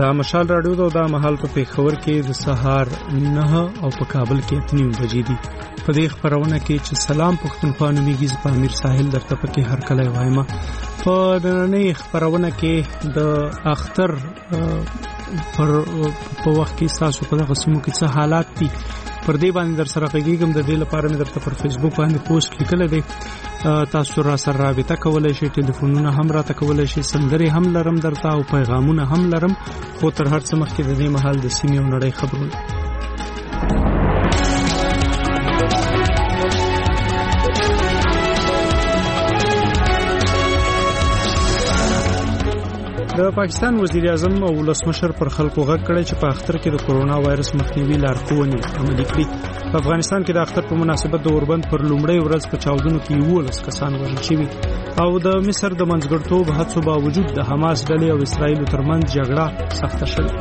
دا مشال راډیو دا د مهال په پیښور کې د سهار 9 او په کابل کې 8 بجې دي. په دې خبرونه کې چې سلام پښتونخوا نومیږي په امیر ساحل درته پکې هر کله وایم. په نننۍ خبرونه کې د اختر په وخت کې تاسو په دغه سیمو کې څه حالات دي پر دې باندې در سره غږیږم. د دې لپاره مې درته پر فیسبوک باندې پوسټ لیکل دی. تاسو را سره رابطه کولای شئ، ټلیفونونه هم راته کولای شئ، سندرې هم لرم درته او پیغامونه هم لرم. خو تر هر څه مخکې د دې مهال د سیمې او نړۍ خبرونه. د پاکستان وزیر اعظم او ولسمشر پر خلکو غږ کړی چې په اختر کې د کورونا وایرس مخنیوي لارښوونې عملي کړي. په افغانستان کې د اختر په مناسبت د اوربند پر لومړۍ ورځ په چاودنو کې 11 کسان وژل شوي او د مصر د منځګړیتوب هڅو باوجود د حماس ډلې او اسرائیل ترمنځ جګړه سخته شوه.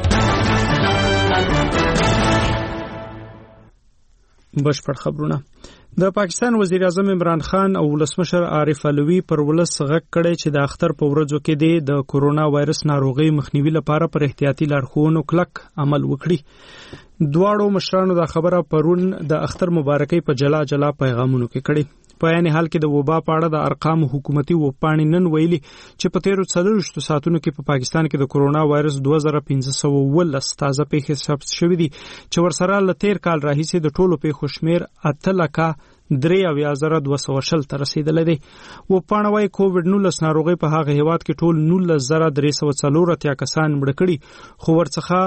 بشپړ خبرونه. د پاکستان وزیر اعظم عمران خان او ولسمشر عارف علوی پر ولس غږ کړی چې د اختر په ورځو کې د کورونا وایرس ناروغي مخنیوي لپاره پر احتیاطي لارښوونو کلک عمل وکړي. دواړو مشرانو دا خبره پرون د اختر مبارکۍ په جلا جلا پیغامونو کې کړي. په عین حال کې د وبا په اړه د ارقام حکومتي وپاڼې نن ویلي چې په 13 ساعتونو کې په پاکستان کې د کورونا وایرس 2519 تازه پیښې ثبت شوې دي چې ورسره له 13 کال راهیسې د ټولو پیښو شمیر 8,3,220 ته رسیدلی دی. وپاڼه وايي کووډ-19 ناروغي په هغه هیواد کې ټول 19,344 کسان مړه کړي، خو ورڅخه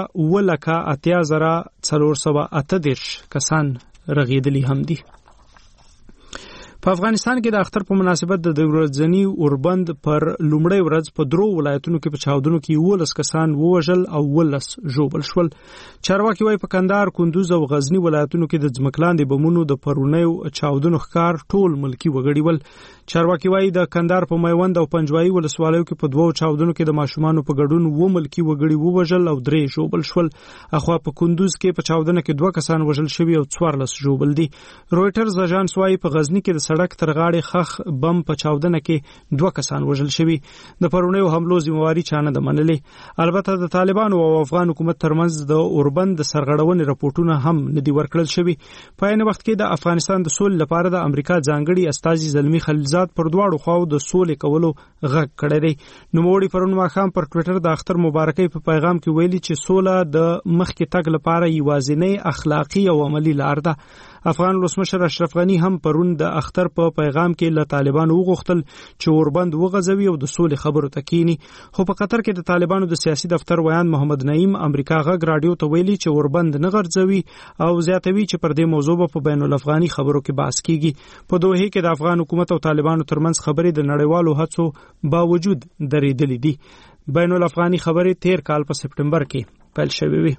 8,438 کسان رغېدلي هم دي. په افغانستان کې د اختر په مناسبت د ورځنی اوربند پر لومړۍ ورځ په 3 ولایتونو کې په چاودنو کې 11 کسان ووژل او 11 ژوبل شول. چارواکي وايي په کندهار، کندوز او غزنی ولایتونو کې د ځمکلاندې بمونو د پرونیو چاودنو ښکار ټول ملکی وګړي ول. چارواکي وايي د کندهار په میوند او پنجوایي ولسوالیو کې په 2 چاودنو کې د ماشومانو په ګډون 2 ملکی وګړي ووژل او 3 ژوبل شول. اخوا په کندوز کې په چاودنه کې 2 کسان وژل شوي او 14 ژوبل دي. رويټرز اژانس وايي په غزنی کې د سړک تر غاړې خخ بم په چاودنه کې 2 کسان وژل شوي. د پرونیو حملو ذمہواری چانه د منلې. البته د طالبانو او افغان حکومت ترمنځ د اوربند د سرغړونې راپورټونه هم ندي ورکړل شوي. په عین وخت کې د افغانستان د سولې لپاره د امریکا ځانګړي استازي زلمی خلیلزاد پر دواړو خواو د سولې کولو غږ کړی دی. نوموړي پرون ماښام پر ټوئیټر د اختر مبارکۍ په پیغام کې ویلي چې سوله د مخکې تګ لپاره یوازینی اخلاقی او عملی لار ده. افغان ولسمشر اشرف غنی هم پرون د اختر په پیغام کې له طالبانو وغوښتل چې اوربند وغځوي او د سولې خبرو ته کینی. خو په قطر کې د طالبانو د سیاسي دفتر ویان محمد نعیم امریکا غږ رادیو ته ویلي چې اوربند نه غځوي او زیاتوي چې پر دې موضوع په بین الافغاني خبرو کې بحث کیږي. په دوحه کې د افغان حکومت او طالبانو ترمنځ خبرې د نړیوالو هڅو باوجود درېدلې دي. بین الافغاني خبرې 13 کال په سپټمبر کې پیل شوې وي.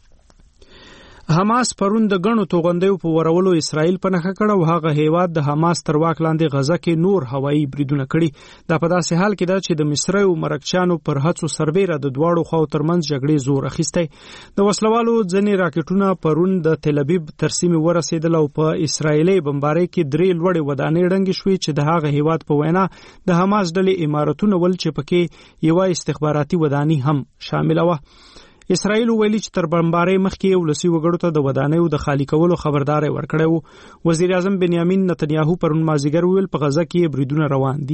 حماس پرون د غنو توغندیو په ورولو اسرائیل په نخښه کړ او هغه هیواد د حماس تر واک لاندې غزه کې نور هوایي بریدونه کړي. دا په داسې حال کې ده چې د مصر او مرکچانو پر هڅو سربېره د دواړو خواو ترمنځ جګړې زور اخیستی. د وسلوالو ځینې راکټونه پرون د تل ابیب تر سیمې ورسېدل او په اسرائیلي بمبارۍ کې 3 لوړې ودانۍ ړنګې شوې چې د هغه هیواد په وینا د حماس ډلې امارتونه ول چې پکې یو استخباراتي ودانۍ هم شامل و. اسرائیل ویلي چې تر بمبارۍ مخکې ولسی وګړو ته د ودانیو د خالی کولو خبرداري ورکړی و. وزیر اعظم بنیامین نتنیاهو پرون مازیګر ویل په غزه کې بریدونه روان دي.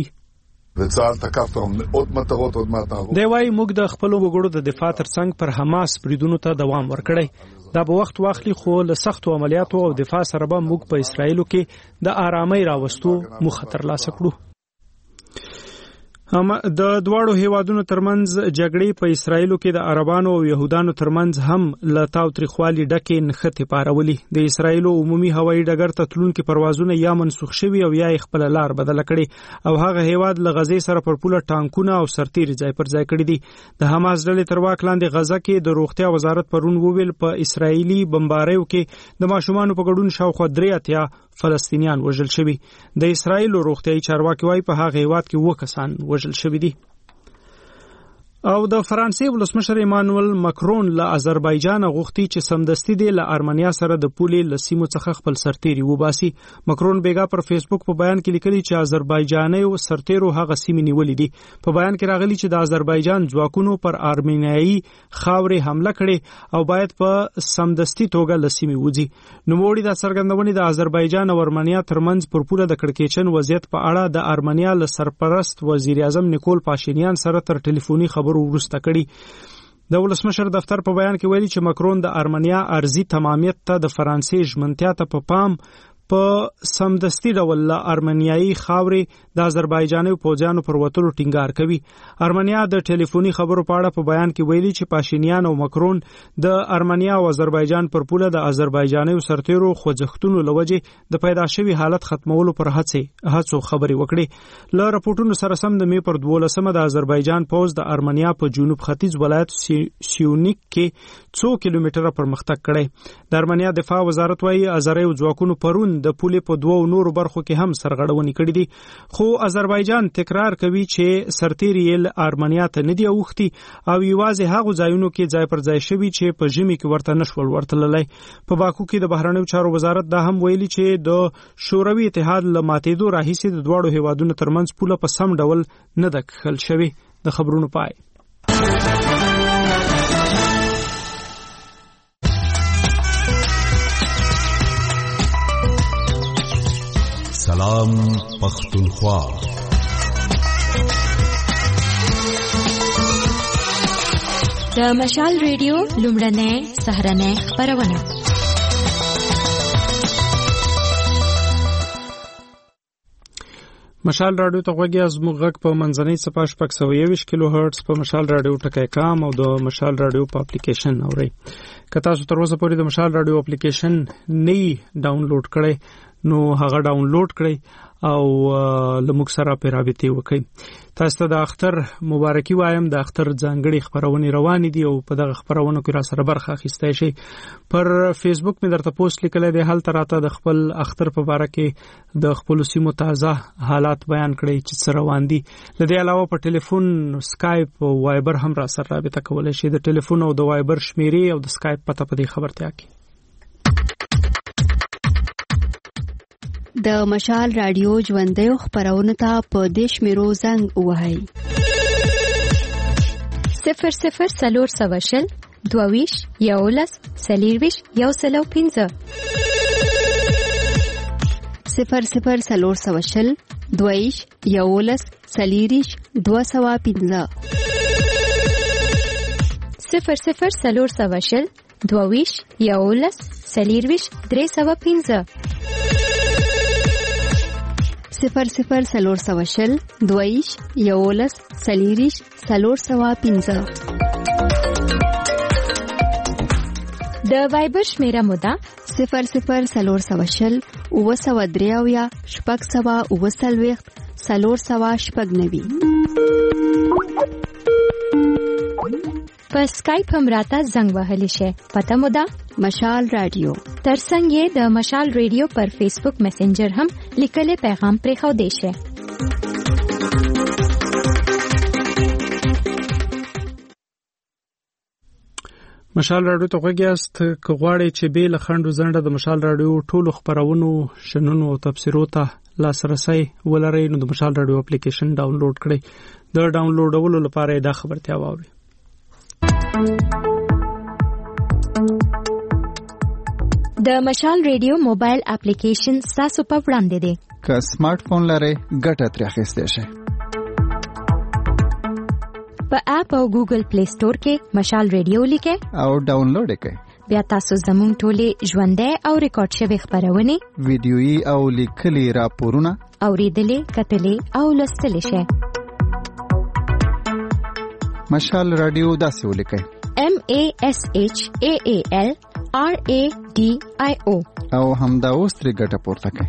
دی وايي موږ د خپل وګړو د دفاع ترڅنګ پر حماس بریدونو ته دوام ورکړی. دا به وخت واخلي خو له سختو عملیاتو او دفاع سره به موږ په اسرائیل کې د آرامۍ راوستو موخه ترلاسه کړو. د دواړو هیوادونو ترمنځ جګړې په اسرائیلو کې د عربانو او يهودانو ترمنځ هم له تاوتریخوالي ډکې نښتې پارولې. د اسرائیلو عمومي هوایي ډګر ته تلونکي پروازونه یا منسوخ شوي او یا خپل لار بدله کړي او هغه هیواد له غزې سره پر پوله ټانکونه او سرتیري ځای پر ځای کړي دي. د حماس ډلې تر واک لاندې غزه کې د روغتیا وزارت پرون وویل په اسرائیلي بمباریو کې د ماشومانو په ګډون شاوخوا 83 فلسطینیان وژل شوي. د اسرائیل روغتیايي چارواکي وايي په هغه هیواد کې 2 کسان وژل شوي دي. او د فرانسې ولسمشر ایمانوئل ماکرون له آذربایجان غوښتي چې سمدستي د ارمنیا سره د پولې لسیمو څخه خپل سرتیري وباسي. ماکرون بیګا پر فیسبوک په بیان کې لیکلي چې آذربایجاني سرتیرو هغه سیمې نیولې دي. په بیان کې راغلي چې د آذربایجان ځواکونو پر ارمنیایي خاورې حمله کړې او باید په سمدستي توګه لسیمې وځي. نوموړي د څرګندونې د آذربایجان او ارمنیا ترمنځ پر پوله د کړکېچن وضعیت په اړه د ارمنیا له سرپرست وزیر اعظم نیکول پاشینیان سره تر ټلیفوني خبرو ورسته کړي. د ولسمشر دفتر په بیان کې ویلي چې ماکرون د ارمنیا ارضي تمامیت ته د فرانسې ژمنتیا ته په پام په سمدستي ډول له ارمنیایي خاورې د آذربایجاني پوځیانو پر وتلو ټینګار کوي. ارمنیا د ټلیفوني خبرو په اړه په بیان کې ویلي چې پاشینیان او ماکرون د ارمنیا او آذربایجان پر پوله د آذربایجاني سرتیرو خوځښتونو لوجې د پیدا شوی حالت ختمولو پر هڅو خبرې وکړي. له راپورټونو سره سم د می پر 12مه د آذربایجان پوځ د ارمنیا په جنوب ختیځ ولایت سیونیک کې 2 کیلومتره پرمختګ کړی. د ارمنیا دفاع وزارت وايي آذری ځواکونو پرون د پولې په 2 نورو برخو کې هم سرغړونې کړې دي. خو آذربایجان تکرار کوي چې سرتیري یې ارمنیا ته نه دی اوختي او یوازې هغه ځایونو کې ځای پر ځای شوی چې په ژمي کې ورته نشول ورتللی. په باکو کې د بهرنیو چارو وزارت دا هم ویلي چې د شوروي اتحاد له ماتېدو راهیسې د دواړو هیوادونو ترمنځ پوله په سم ډول نه ده کښل شوې. د خبرونو پای. سلام پختونخوا. د مشال ریډیو لومړنۍ سهارنۍ خپرونه. مشال رادیو ته غوږی زموږ غږ په منځنۍ صفحه 621 کیلو هرتز په مشال رادیو ټکی کام او د مشال رادیو په اپلیکیشن اورئ. که تاسو تر اوسه پورې د مشال رادیو اپلیکیشن نه ډاونلوډ کړئ نو هغه ډاونلوډ کړئ او لموږ سره په رابطه وکړئ. تاسو ته د اختر مبارکي وایم. د اختر ځانګړي خبرونه روان دي او په دغه خبرونو کې را سره برخه اخیستای شي. پر فیسبوک مې درته پوسټ لیکلی دی، هلته راته د خپل اختر په باره کې د خپل سیمو تازه حالات بیان کړئ چې څه روان دي. له دې علاوه په ټلیفون، سکایپ او وایبر هم را سره رابطه کولی شي. د ټلیفون او د وایبر شمیرې او د سکایپ پته په دې خبرتیا کې. د مشال رادیو ژوندۍ خبرونه ته په دیش میرو زنګ وهاي 00 سلور سواشل دوویش یولس سلیرویش یوسلو 15 00 سلور سواشل دوویش یولس سلیریش 215 00 سلور سواشل دوویش یولس سلیرویش 315 00 سلور سواشل دویش یولس سلیریش 315 د وایبر شمیره مودا 00 سلور سواشل اوسودریاویا شپږ سوا اوسلويخت سلور سوا شپږ نوي. په سکایپ هم راته زنګ وهلی شي. پته مودا مشال رادیو. ترڅنګ یې د مشال ریډیو پر فیسبوک میسنجر هم لیکلي پیغام پرې خو دی شي. مشال رادیو ته غوږیاست. که غواړئ چې به له خندو زنده د مشال رادیو ټولو خبرونو، شنونو او تبصرو ته لاسرسي ولرئ نو د مشال رادیو اپلیکیشن ډاونلوډ کړئ. د ډاونلوډولو لپاره دا خبرتیا واورئ. د مشال ریډیو موبایل اپلیکیشن تاسو په وړاندې دی. که سمارټ فون لرئ ګټه ترې اخیستی شئ. په اپ او ګوګل پلی سٹور کې مشال ریډیو لیکئ او ډاونلوډ یې کړئ. بیا تاسو زموږ ټولې ژوندۍ او ریکارډ شوی خبرونه، ویډیويي او لیکلي راپورونه اوریدلې، کتلې او لوستلې شئ. مشال رادیو داسې ولیکئ: MASHAAL RADIO او همدا اوس ترې ګټه پورته کړئ.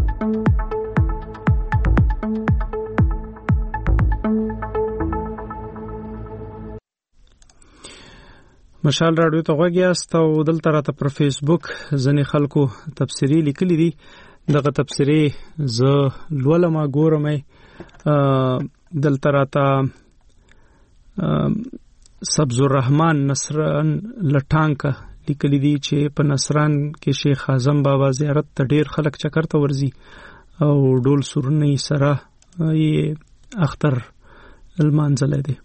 مشال رادیو ته غوږیاست او دلته راته پر فیسبوک ځینې خلکو تبصرې لیکلي دي. دغه تبصرې زه لولم، ګورم. دلته راته سبز الرحمن نصران لټانکا لیکلي دي چې په نصران کې شیخ اعظم بابا زیارت ته ډیر خلک چکر ته ورځي او ډول سورنۍ سره یې اختر المانځلی دی.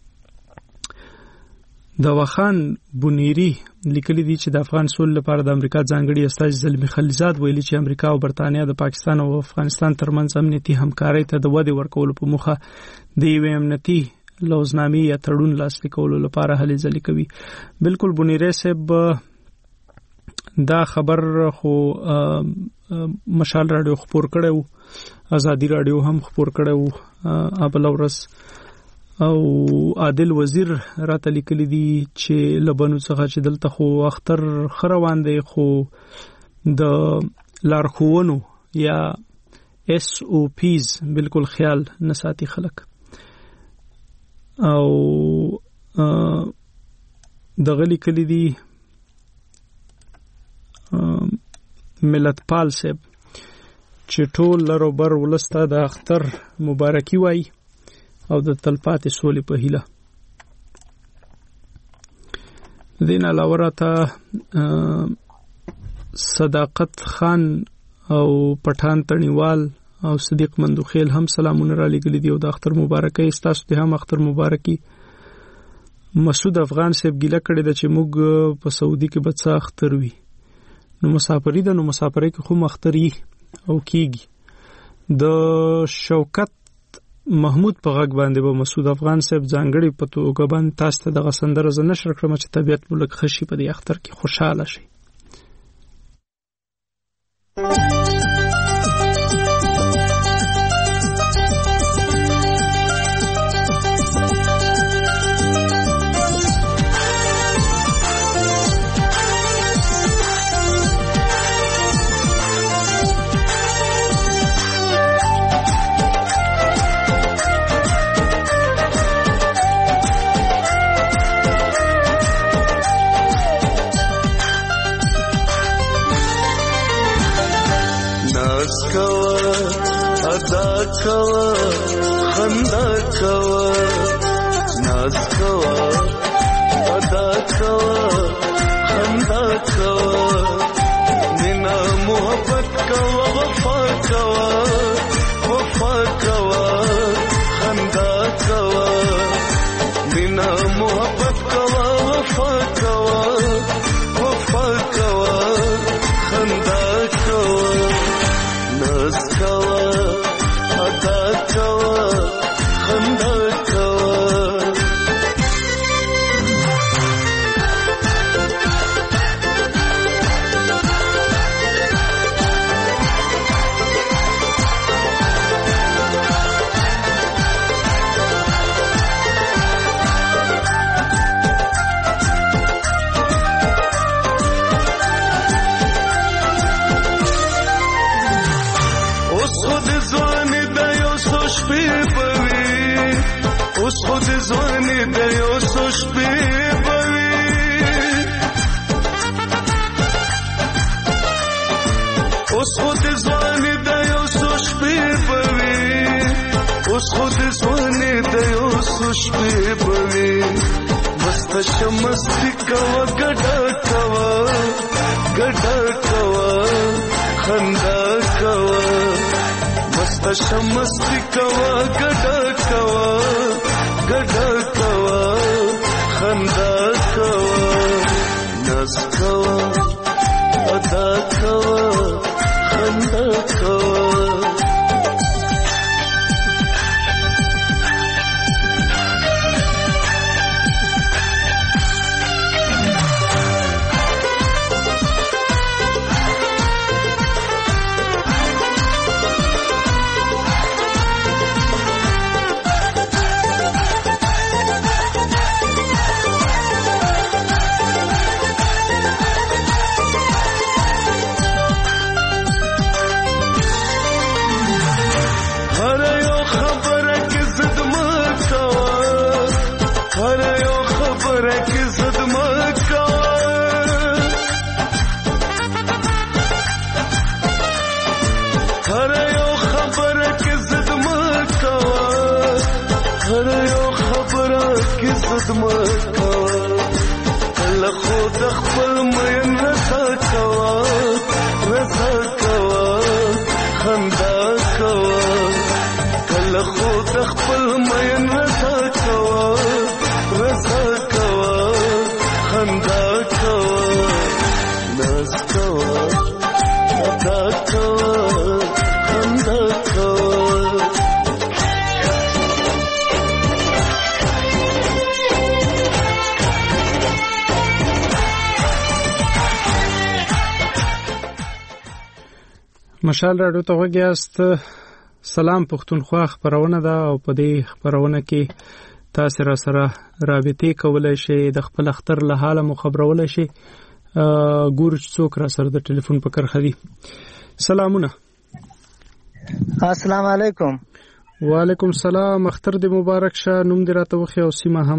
د وخان بونیری لیکلي دي چې د افغان سول لپاره د امریکا ځانګړي استازي زلمی خلیزاد ویلي چې امریکا او برتانیا د پاکستان او افغانستان ترمنځ امنیتي همکارۍ ته د ودې ورکولو په موخه د یوې امنیتي لوزنامې یا تړون لاسلیک کولو لپاره هلې ځلې کوي. بالکل بونیری صاحب دا خبر خو مشال رادیو خبر کړو، ازادي رادیو هم خبر کړو ابل ورس، او عادل وزیر راته لیکلی دي چې لبنو څخه چې دلته خو اختر خروان دی خو د لارښوونو یا SOPs بالکل خیال نساتی خلک. او دغه لیکلی دي ملت پال صاحب چې ټول لرو بر ولسته د اختر مبارکي وای او د تلپاتې سولې په هیله. دین علاوه راته صداقت خان او پټان تڼیوال او صدیق مندوخیل هم سلامونه را لګلي دي او د اختر مبارکي ستاسو ته هم اختر مبارکي. مسعود افغان صاحب ګیله کړې ده چې موږ په سعودي کې به څه اختر وي. نو مسافري ده، نو مسافرۍ کې خو اختر یي او کیږي. د شوکت محمود په غږ باندې به مسعود افغان صاحب ځانګړي په توګه باندې تاسو ته دغه سندره زه نشر کړم چې طبیعت مو لږ ښه شي، په دې اختر کې خوشحاله شي. خندا کوا ناز کوا ادا کوا خندا کوا مینا محبت کوا وفا کوا خندا کوا مینا محبت کوا وفا کوا خندا کوا ناز کوا ادا کوا خندا کوا. اوس خود ځواني د یو څو شپې بوي، اوس خود ځواني د یو څو شپې بوي، اوس خود ځواني د یو څو شپې بوي. مست شمستی کوا ګډا کوا خندا کوا، مست شمستی کوا ګډا کوا خندا کوا ناز کوا ادا کوا خندا کوا. بد مکوا کله خود خپل مین رضا کوا خندا کوا کله خود خپل مین رضا کوا خندا کوا ناز کوا ادا کوا خندا کوا مشال راډیو ته وګیاست. سلام پښتونخوا خبرونه ده او په دې خبرونه کې تاسو را سره رابطې کولای شئ، د خپل اختر له حاله مو خبرولای شئ. ګورچ څوک را سره د ټلیفون په کرخه دي. سلامونه. السلام علیکم. وعلیکم السلام. اختر دې مبارک شه. نوم دې راته وخی او سیمه هم.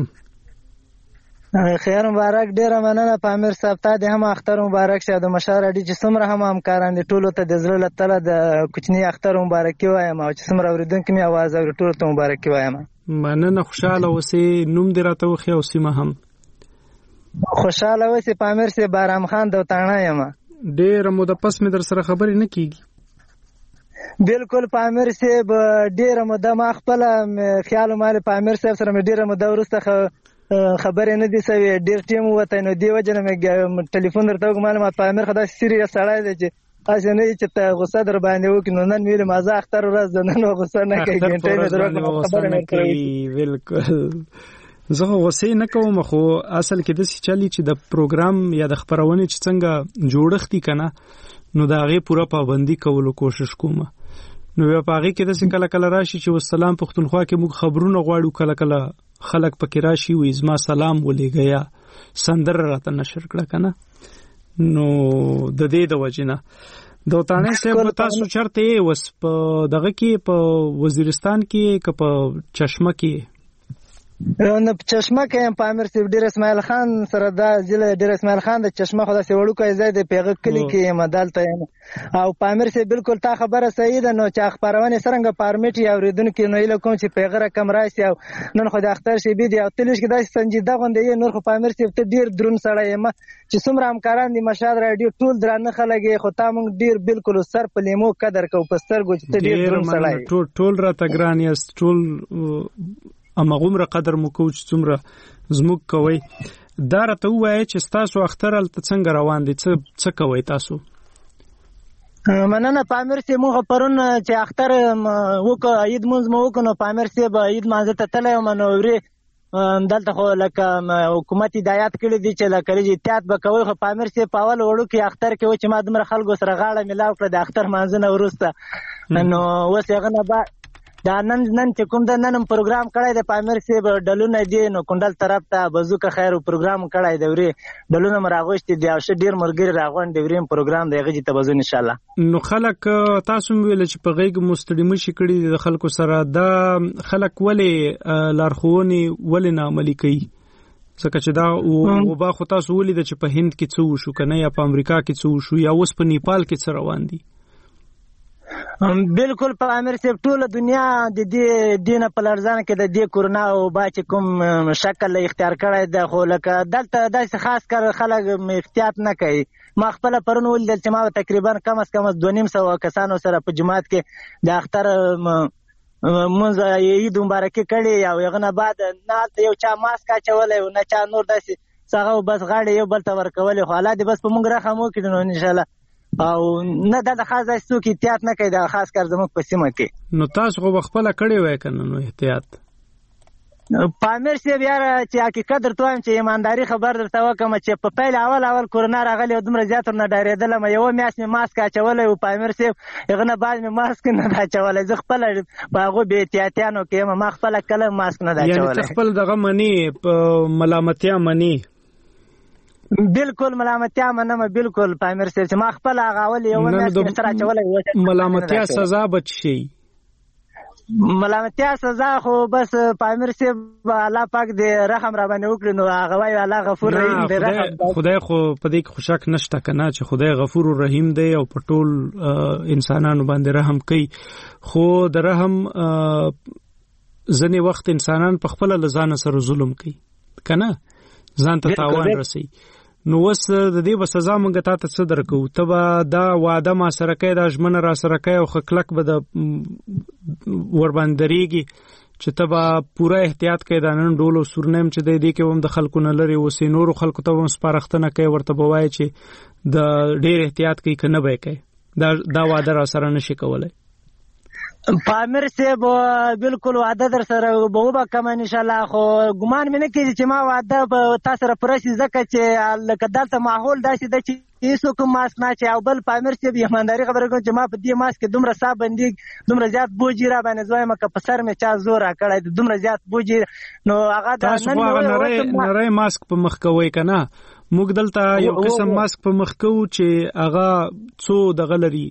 خیر مبارک. ډیره مننه پامیر صاحب ته دې هم اختر مبارک شه. د مشال راډیو چې څومره هم همکاران دي ټولو ته د زړه له تله د کوچنی اختر مبارکي وایم او چې څومره اوریدونکو مې आवाज اوري ټولو ته مبارکي وایم. مننه. خوشاله اوسې. نوم دې راته وخی او سیمه هم. خوشاله اوسې پامیر صاحب. بارام خان دوتاڼه یم. ډیره موده پس مې در سره خبرې نه کیږي. بالکل پامیر صاحب ډیره موده ما خپل خیال مال پامیر صاحب سره مې ډیره موده ورسته خبرې نه دي سوي. ډیر ټیم وته نو دی وجنه مې ټلیفون درته معلومات پامیر خدای سیریس سړی دی چې اځه نه چې ته غوسه در باندې وکړې نو نن ویل مازه اختر ورځ نن غوسه نه کوي ګنټه مې درو خبره نه کوي. بالکل زه غوسه نه کوم، خو اصل کې د څه چلی چې د پروګرام یا د خبرونه چې څنګه جوړښتي کنه نو دا غي پوره پابندي کولو کوشش کوم. نو بیا پاغي کې د څه کله کله راشي چې والسلام پښتونخوا کې موږ خبرونه غواړو، کله کله خلک پکې راشي وې زما سلام ولېګیا سندر راته نشر کړه کنه. نو د دې د وجنه دوتانه صاحب تاسو چرته وس په دغه کې په وزیرستان کې که په چشمه کې؟ نو په چشمه کې پامیر صاحب ډیر اسماعیل خان سره دا ضلع ډیر اسماعیل خان د چشمه خدا سي وړو کوي زید پیغه کلی کې مدالته او پامیر صاحب بالکل تا خبره صحیح ده. نو چې خبرونه سرنګ پارمیټ یا اوریدونکو نو اله کوم چې پیغه رقم راشي او نن خو د اختر شي بي دي او تلش کې داسې سنجیده غونډه نور خو پامیر صاحب ته ډیر درون سره یم چې څومره همکاران دي مشال راډیو ټول درانه خلګي خو تا مونږ ډیر بالکل سر په لیمو قدر کو پستر ګو چې ډیر درون سره ټول را تګران یست ټول امغومره قدر مو کوچ څومره زموږ کوي. دا راته وایي چې تاسو اختر ته څنګه روان دي، څه کوي تاسو؟ مننه پامیر صاحب. موږ پرون چې اختر وکړ عید مونږ مو وکړو نو پامیر صاحب عید مانځه ته تللی یم نو ورې دلته خو لکه حکومت هدایت کړی دی چې لکه احتیاط به کوئ. خو پامیر صاحب په اول وړو کې اختر کې و چې ما دومره خلکو سره غاړه میلاو کړه د اختر مانځه نه وروسته نو اوس هغه نه دا نن چې کوم د نن پروګرام کړی د پامیر صاحب ډلونه دی نو کندل طرف ته بزوکه خیر پروګرام کړی دی ورې ډلونه مراغوشت دی او شه ډیر مرګری راغون دی ورې پروګرام دیغه چې تبزو ان شاء الله. نو خلک تاسو ویل چې په غیګ مستډیمه شي کړی د خلکو سره دا خلک ولې لارښوونې ولې نه عملي کوي؟ ځکه چې دا وبا خو تاسو ولید چې په هند کې څه وشو کنه یا په امریکا کې څه وشو یا اوس په نیپال کې څه روان دي. بالکل په امیر صاحب ټول دنیا د دې دینه په لړزان کې د دې کورونا او با چې کوم شکل اختیار کړی د خو لکه دلته داسې خاص کار خلک احتیاط نه کوي. ما خپل پرون ولدل چې ما تقریبا کم از کم 250 کسانو سره په جماعت کې د اختر مونږ عید مبارکي کړي او هغه نه بعد نه یو چا ماسک اچولې او نه چا نور داسې څنګه بس غاړي یو بل ته ورکولې خو حالات بس په مونږ راخمو کړي نو ان شاء الله او نه د خاص څوک احتیاط نه کوي د خاص کار زموږ په سیمه کې. نو تاسو خو خپل کړي وای کنه نو احتیاط پامیر صاحب یاره چې حقیقت درته وایم چې ایمانداری خبر درته وکم چې په پیل اول کورونا راغلی او دومره زیات نه ډارېدلم یو میاشت مې ماسک اچولی او پامیر صاحب هغه نه بعد مې ماسک نه اچولی زه خپل په هغه بې احتیاطیانو کې ما خپل کله ماسک نه اچولی. یعنی خپل دغه منی ملامتیا منی؟ بالکل ملامتیا منم بالکل پامیر صاحب چې ما خپل هغه اول یو میاشت سره اچولی ملامتیا سزا بچ شي. ملامتیا سزا خو بس پامیر صاحب الله پاک دې رحم را باندې وکړي نو هغه وای الله غفور رحیم دی. خدای خو په دې کې شک نشته کنه چې خدای غفور رحیم دی او په ټول انسانانو باندې رحم کوي. خو د رحم ځنې وخت انسانان په خپل لزان سره ظلم کوي کنه ځان ته تاوان رسي نو وس د دې به سزا مونږ ته څه درکو ته به دا وعده ما سره کوي دا ژمنه را سره کوي او خکلک به د ورباندریږي چې ته به پوره احتیاط کوي دا نن ډول او سورنیم چې د دې کې هم د خلکو نه لري وسې نور خلکو ته هم سپارښتنه کوي ورته به وایي چې د ډېر احتیاط کوي کنه به کوي دا وعده را سره نشي کولای پامیر صاحب بالکل وعده در سره به وکم ان شاء الله خو ګمان مې نه کیږي چې ما وعده به تاسو سره پوره شي ځکه چې لکه دلته ماحول داسې ده چې هیڅ کوم ماسک نه چې او بل پامیر صاحب ایمانداري خبره کوم چې ما په دې ماسک کې دومره صاحب بندي دومره زیات بوجي را باندې زویم که په سر مې چا زور را کړی دومره زیات بوجي نو هغه د نن نری ماسک په مخ کوي کنه موږ دلته یو قسم ماسک په مخ کوو چې هغه څو دغه لري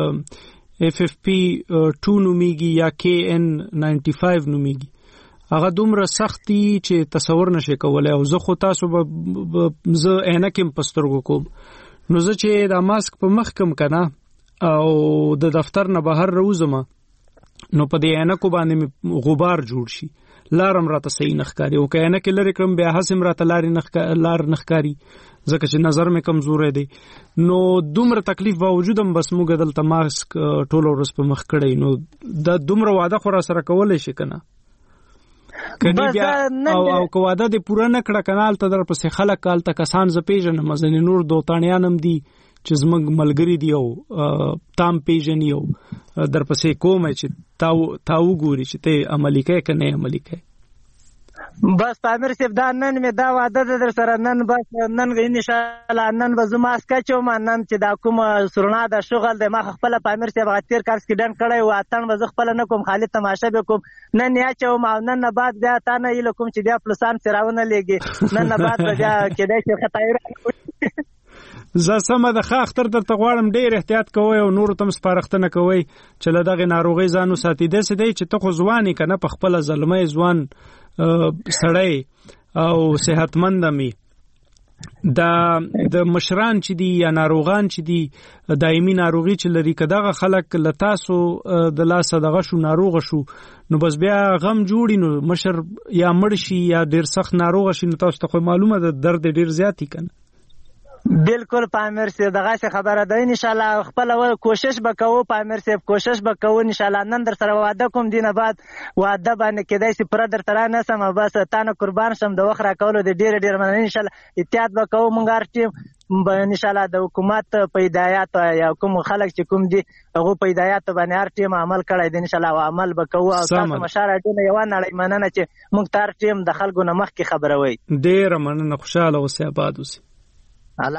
FFP2 نومیږي یا KN95 نومیږي هغه دومره سختي چې تصور نشي کولای او زه خو تاسو زه عینکم پسترګو کوم نو زه چې دا ماسک په مخ کم کنه او د دفتر نه بهر روزم نو په دې عینکو باندې غبار جوړ شي لارم راته صحیح نخکاری او کینه کې لری کړم بیا حسم راته لار نخکاری ځکه چې نظر مې کمزور دی نو دومره تکلیف باوجود هم بس موږ دلته ماسک ټول ورځ په مخ کړی نو دا دومره وعده خو را سره کولای شي کنه کني بیا او کو وعده دې پوره نه کړه کنال ته در پسې خلک کال ته کسان ز پیژنه مزنی نور دوتانیانم دي چې زمګ ملګری دی او تام پیژني او در پسې کومه چې تاو ګوري چې ته عملی کوي کنه عملی کوي بس پامیر صاحب دا نن مې دا وعده در سره نن بس نن ان شاء الله نن به زما اسکچو ما نن چې دا کوم سرنا د شغل د ما خپل پامیر صاحب غتیر کارس کې ډن کړی و اتن به خپل نه کوم خالد تماشا به کوم نن یا چې ما نن بعد بیا تا نه یل کوم چې بیا پلسان سراونه لګي نن بعد بیا کېدای شي خطای زه سم د اختر درته غواړم ډېر احتیاط کوئ او نور تم سپارښتنه کوئ چې له دغه ناروغي ځانو ساتي داسې دی چې ته خو ځواني کنه په خپل ظلمي ځوان سړی او صحتمند می د مشران چې دي یا ناروغان چې دي دایمي ناروغي چې لري کداغه خلک لتاسو د لاسه دغه شو ناروغ شو نو بس بیا غم جوړی نو مشر یا مرشي یا ډیر سخت ناروغ شي نو تاسو ته معلومه ده درد ډیر زیاتی کنه بالکل پامیر صاحب دغه خبره ده ان شاء الله خپل کوشش وکاو پامیر صاحب کوشش وکاو ان شاء الله نن در سره وعده کوم دینه بعد وعده باندې کېدای شي پر در تر نه سم بس تانه قربان شم د وخت را کول د ډیر من ان شاء الله احتیاط وکاو مونږ ارټیم ان شاء الله د حکومت په هدایت یا کوم خلک چې کوم دي هغه په هدایت باندې ارټیم عمل کړی دی ان شاء الله عمل وکاو او تاسو مشاره دې یو نړۍ مننه چې مونږ تر ټیم د خلکو نه مخ کې خبره وای ډیر مننه خوشاله اوسه آباد اوسه الله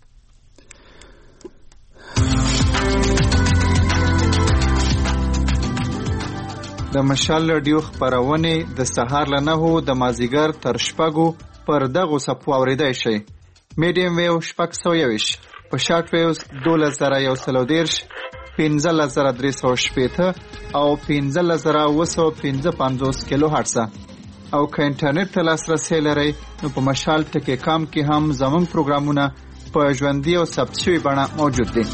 د مشال رادیو خبرونه د سهار ل 9 د مازیګر تر شپږو پر دغه صفو اوریدای شي میډیم ویو شپږ 120 په شارټ ویوز 2130 15315 او 15955 کیلو هرتز او که انټرنیټ ته لاسرسي لرئ نو په مشال ټکی کام کې هم زموږ پروګرامونه په ژوندۍ او ثبت شوی بڼه موجود دي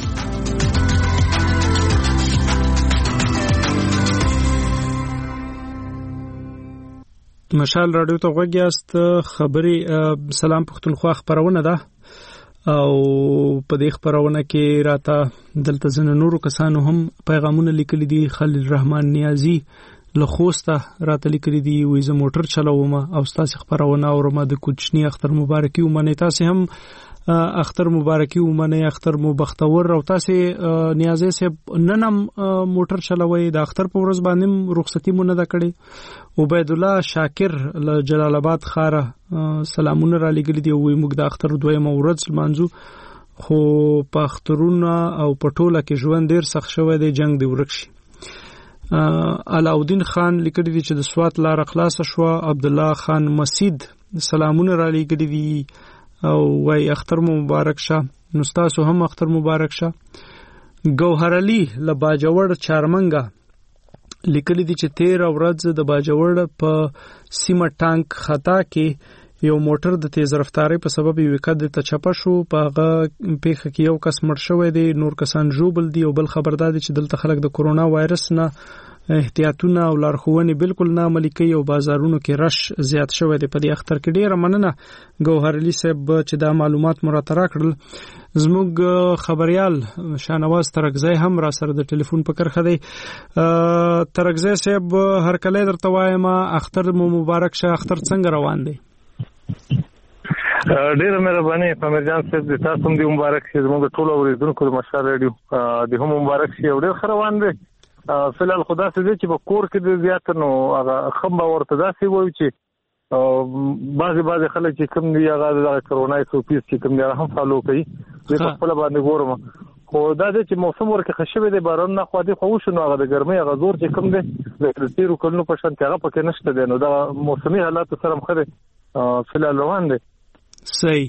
مشال رادیو ته غوږیاست خبري سلام پښتونخوا خبرونه ده او په دې خبرونه کې راته دلته زنه نورو کسانو هم پیغامونه لیکلي دي خلیل رحمان نیازی لخوسته راته لیکلي دي وې زه موټر چلوم او تاسو خبرونه اورم د کوچنی اختر مبارکي ومنه تاسو هم اختر مبارکي ومنه اختر مو بختور او تاسو نیازه صاحب ننم موټر چلوي د اختر په ورځ باندې رخصتي مونږ نه کړې عبید الله شاکر له جلال آباد خاره سلامونه را لګلې دی وې موږ د اختر دویمه ورځ منځو خو په اخترونه او په ټوله کې ژوند ډیر سخت شوی دی جنگ دی ورکشي علاودین خان لیکلی دی چې د سوات لار خلاص شو عبد الله خان مسید سلامونه را لګلې دی او وای اختر مبارک شه نو تاسو هم اختر مبارک شه ګوهر علي له باجوړ چارمنګا لیکلی دی چې 13 ورځ د باجوړ په سیمه ټانک خطا کې یو موټر د تیز رفتاری په سبب یو کډ ته چپه شو په هغه پیښه کې یو کس مړ شوی دی نور کسان جوبل دی او بل خبردار دي چې دلته خلک د کورونا وایرس نه احتیاطونه او لارښوونې بالکل نه عملي کوي او بازارونو کې رش زیات شوی دی. په دې اختر کې ډیره مننه ګوهر علي صاحب چې دا معلومات مو راته راکړل. زموږ خبريال شانواز ترکزی هم را سره د ټلیفون په کرخه دی. ترکزی صاحب هر کله درته وایم اختر مو مبارک شه. اختر څنګه روان دی؟ ډیره مهرباني پامیر جان صاحب د تاسو هم د مبارک شه. زموږ ټول اوریدونکو د مشال رادیو د هم مبارک شه. ډیر روان دی. فلال خدا سي چې په کور کې د زیات نو هغه خمبه ورته داسې وایي چې بعضی خلک چې کوم دی هغه د کرونا سوپیس چې کوم دی هم فالو کوي. د خپل باندې ګورم خو دا چې موسم ورکه خشبه دی باران نه خو دي خو شنو هغه د ګرمۍ هغه زور چې کوم دی د تیرو کلونو په شان هغه پکې نشته دی. نو دا موسمي حالات سره مخه فلال روان دی. صحیح.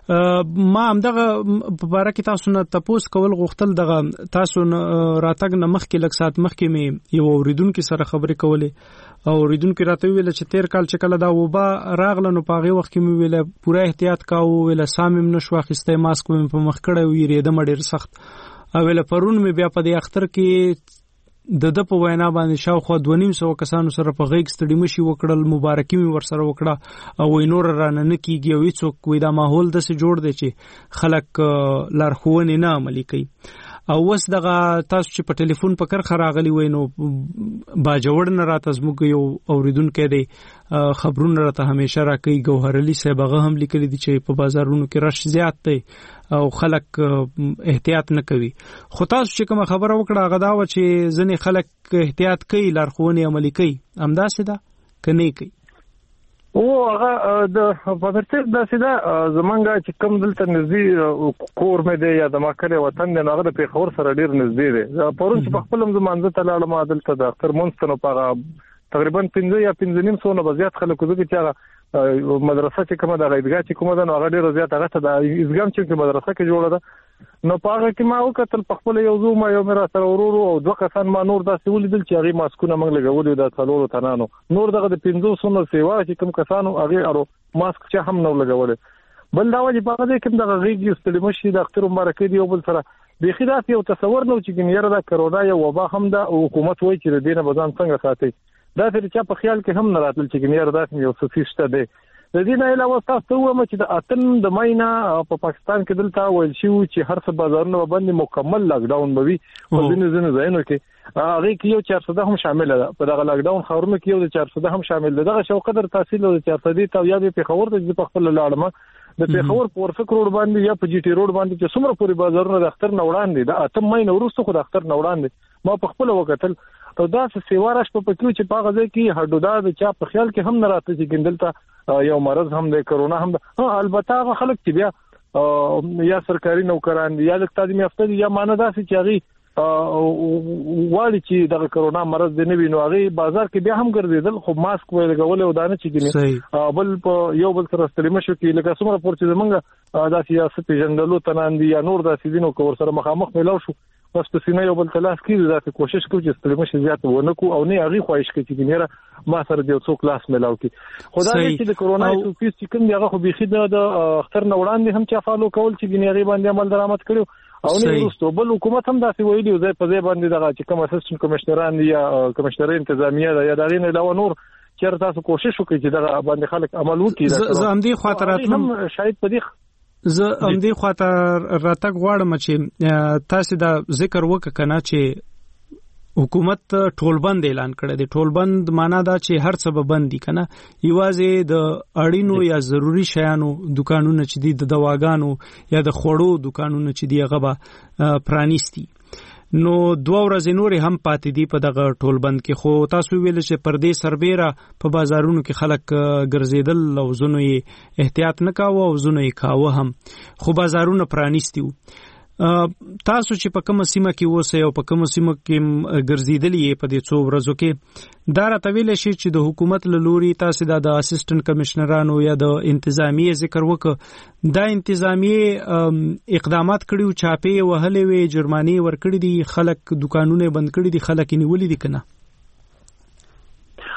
ما هم دغه په باره کې تاسو نه تاسو کول غوښتل دغه تاسو راتګ نه مخکې لږ ساعت مخکې مې یو اوریدونکو سره خبرې کولې او اوریدونکو راته ویل چې تیر کال چې کله دا وبا راغله نو په هغه وخت کې مې ویل پوره احتیاط کاوه، ویل سامم نشو اخیسته، ماسک مې په مخ کړه او یریدم ډیر سخت. او ویل پرون مې بیا په دې اختر کې د په وینا باندې شاوخوا 200 کسانو سره په غیږ ستړي مشي وکړل، مبارکي مې ورسره وکړه او وینور رانه نه کیږي او هیڅوک وې دا ماحول د سه جوړ دی چې خلک لارښوونې نه عملي کوي. او وس دغه تاسو چې په ټلیفون په کر خراغلی وینو باجوړ نه راته زموږ یو اوریدونکو دی خبرونه راته همیشه راکوي. ګوهر علي صاحب هغه هم لیکلي دي چې په بازارونو کې رش زیات دی او خلک احتیاط نه کوي. خو تاسو چې کوم خبره وکړه هغه دا و چې ځنې خلک احتیاط کوي، لارښوونې عملي کوي، همداسې ده که نه کوي؟ او هغه د پاترته د سیده زمونږ چې کوم دلته نږدې کور مې دی یا د ماکله وطن دی هغه د پیښور سره ډیر نږدې دی. پرون چې په خپل زمانځ ته لاړم دلته د اختر مونستنو په تقریبا 15 یا 15 نه زیات خلکو دغه چې مدرسه چې کومه د غیدګاه چې کومه د هغه ډیر زیات هغه ته د اسګام چې مدرسه کې جوړه ده نو په هغه کې ما وکتل په خپل یو زوم یو میرا سره ورورو او دوه کسان ما نور داسې ولیدل چې هغه ماسکونه موږ لګولې د څلورو تنانو نور دغه د 500 نه سیوا چې کوم کسانو هغه ارو ماسک چې هم نو لګولې. بل دا وجه په هغه کې دغه غیږ استلمشي د اختر مبارکي دی او بل سره بيخي دا یو تصور نو چې ګنیر دا کرونا یو وبا هم د حکومت وایي چې د دینه بدن څنګه ساتي. دا تر چا په خیال کې هم نه راتل چې ګنیر دا یو سفیشته دی. د دې نه علاوه تاسو وایم چې د اتن د ماینا په پاکستان کې دلته ویل شي چې هر څه بازارونه باندې مکمل لاک ډاون بوي په ځینې ځایونو کې هغه کې یو 400 هم شامل ده. په دغه لاک ډاون خبرونه کې یو 400 هم شامل ده. دغه شو قدر تحصیل او 400 ته یا په خبر ته په خپل لاړم د پیښور په ورفک روډ باندې یا په جی ټي روډ باندې چې څومره پوری بازارونه د اختر نوړان دي د اتم مې نورسته خو د اختر نوړان دي. ما په خپل وکتل او دا څه سیوارش په پکیو چې په غزه کې هډودا د چا په خیال کې هم نه راته چې ګندلته یو مرض هم د کرونا هم البته خلک چې بیا یا سرکاري نوکران یا د تعلیم یافته یا مانه داسې چې هغه والی چې د کرونا مرض د نوی نو هغه بازار کې بیا هم ګرځیدل خو ماسک وې لګول او دانه چې ګنې بل په یو بل سره ستلم شو کې لکه څومره پورته زمونږ د سیاست پیژندلو تناندي یا نور داسې دینو کور سره مخامخ ملاو شو بس په سینې یو بل تلاش کیږي دا کوشش کوي چې ستلم شي زیات ونه کو او نه هغه خواهش کوي چې ګنې ما سره د څو کلاس ملاو کی خدای چې د کرونا سوفیس چې کوم هغه خو بيخي د اختر نه وړاندې هم چا فالو کول چې ګنې هغه باندې عمل درآمد کړو او نه وروسته بل حکومت هم داسې ویلي او ځای په ځای باندې دغه چې کوم اسسټنټ کمشنران یا کمشنر انتظامیه یا دغه نه علاوه نور چیرته تاسو کوشش وکړئ چې دغه باندې خلک عمل وکړي. زه هم دې خاطرات هم شاید په دې زه هم دې خاطر راتګ غواړم چې تاسو دا ذکر وکړه کنه چې حکومت ټولبند اعلان کړی دی. ټولبند معنا دا چې هر څه به بند دي کنه یوازې د اړینو یا ضروری شیانو دکانونه چې دي د دواګانو یا د خوړو دکانونه چې دي هغه به پرانیستي. نو 2 ورځې نورې هم پاتې دي په دغه ټولبند کې خو تاسو ویل چې پردې سربېره په بازارونو کې خلک ګرځیدل او زونو یې احتیاط نه کاوه او زونو یې کاوه هم خو بازارونه پرانیستي وو. تاسو چې په کومه سیمه کې اوسئ او په کومه سیمه کې ګرځیدلی په دې څو ورځو کې دا راته ویل شي چې د حکومت له لوري تاسو د اسسټنټ کمشنرانو یا د انتظامیه ذکر وکړه دا انتظامیه اقدامات کړیو چاپې وهلې وي جرماني ورکړي دي خلک دکانونه بند کړي دي خلک نیولې دي کنه.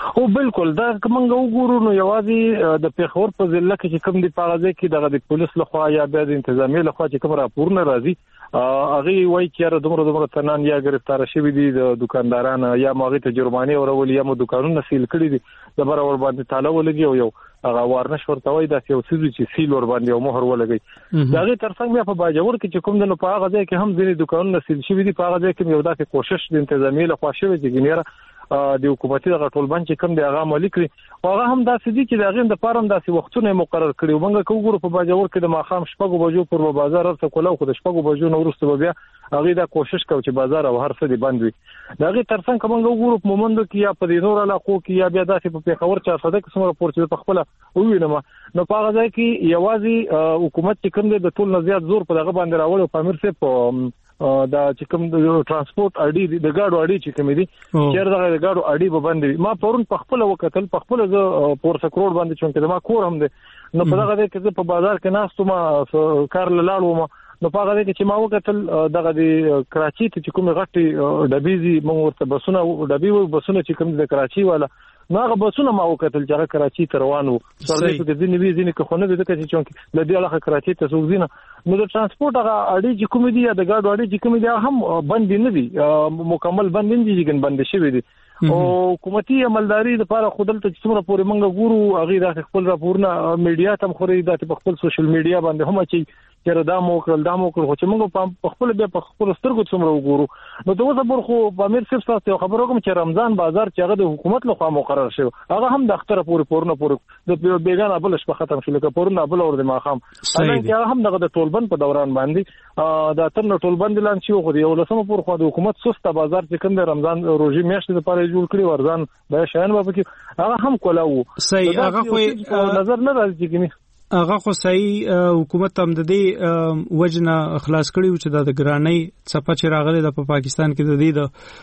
او بالکل دا کومنګ وګورو نو یوازې د پیښور په ضلع کې چې کوم دی پاغازه کې د پولیس لخوا یا بیا د انتظامی لخوا چې کوم راپورونه راځي هغه وایي چې دومره تنان یا گرفتار شوی دي د دکانداران یا ماغه ته جرمانه اورول یا مو دکانونه سیل کړی دي د بر اور باندې تعالی ولګي او یو هغه وارنش ورته وایي دا یو څه چې سیل ور باندې او مهر ولګي دا غي ترڅنګ بیا په باجوړ کې چې کوم د پاغازه کې هم ځینې دکانونه سیل شوی دي پاغازه کې یو داسې کوشش د انتظامی لخوا شوی چې ګنیره د حکومتي د ټولبند چې کوم دی هغه عملي کړی هغه هم داسې دي چې د هغه د پارم داسې وختونه مقرر کړي ومنګه کوګورو په باجوړ کې د ماخام شپږ بجو پر بازار ورته کولاو خو د شپږ بجو نو ورسته بیا هغه دا کوشش کوي چې بازار او هر څه دی بند وي دا هغه ترڅنګ کوم وګورو په مومندو کې یا په نور علاقو کې یا بیا داسې په پیښور 400 کې سمره پورته په خپل وینم نو په هغه ځای کې یوازې حکومت چې کوم دی د ټول نزيات زور په دغه باندې راوړ او پامیر سه په دا چې کوم د ترانسپورت اډي د گاډو اډي چې کوم دي چې دغه د گاډو اډي به باندې ما پرون په خپل وکتل په خپل ز پورس کروڑ باندې چې ما کور هم دي نو په دغه کې په بازار کې ناستو ما کار لاړو ما نو په هغه کې چې ما وکتل دغه د کراچي ته چې کوم غټي ډبيزي موږ ورته بسونه ډبي بسونه چې کوم د کراچي والا ناغه بسونه ما وکتل چې هغه کراچي ته روان وو سره په دې نیوي ځینې که خونه د کچې چونکی د دې علاقه کراچي ته سوزینه نو د ترانسپورت هغه اډي چې کوم دي یا د گاډو اډي چې کوم دي هم بند نه دي مکمل بند نه دي ګن بند شوی دي او حکومتي عملداري د لپاره خودل ته څومره پورې منګه ګورو هغه د خپل راپورونه میډیا تم خوري د خپل سوشل میډیا باندې هم چې چیرې دا موکل خو چې موږ په خپل بیا په خپل سترګو څومره وګورو نو د اوسه بر خو په امیر صاحب تاسو خبرو کوم چې رمضان بازار چې هغه د حکومت لخوا مقرر شوی هغه هم د اختر پورونه د بیگانه بل شپه ختم شول که پورونه بل اور د ماخام هغه هم دغه د ټولبند په دوران باندې د اتر ټولبند لان چې خو د ولسمه پور خو د حکومت سسته بازار چې کوم د رمضان روزي میاشتې لپاره جوړ کړی ورزان به شایان به کې هغه هم کولاو صحیح هغه خو نظر نه راځي چې هغه خو صحیح حکومت هم د دې وجنه خلاص کړی و چې د ګرانۍ صفه چې راغله د پاکستان کې د دې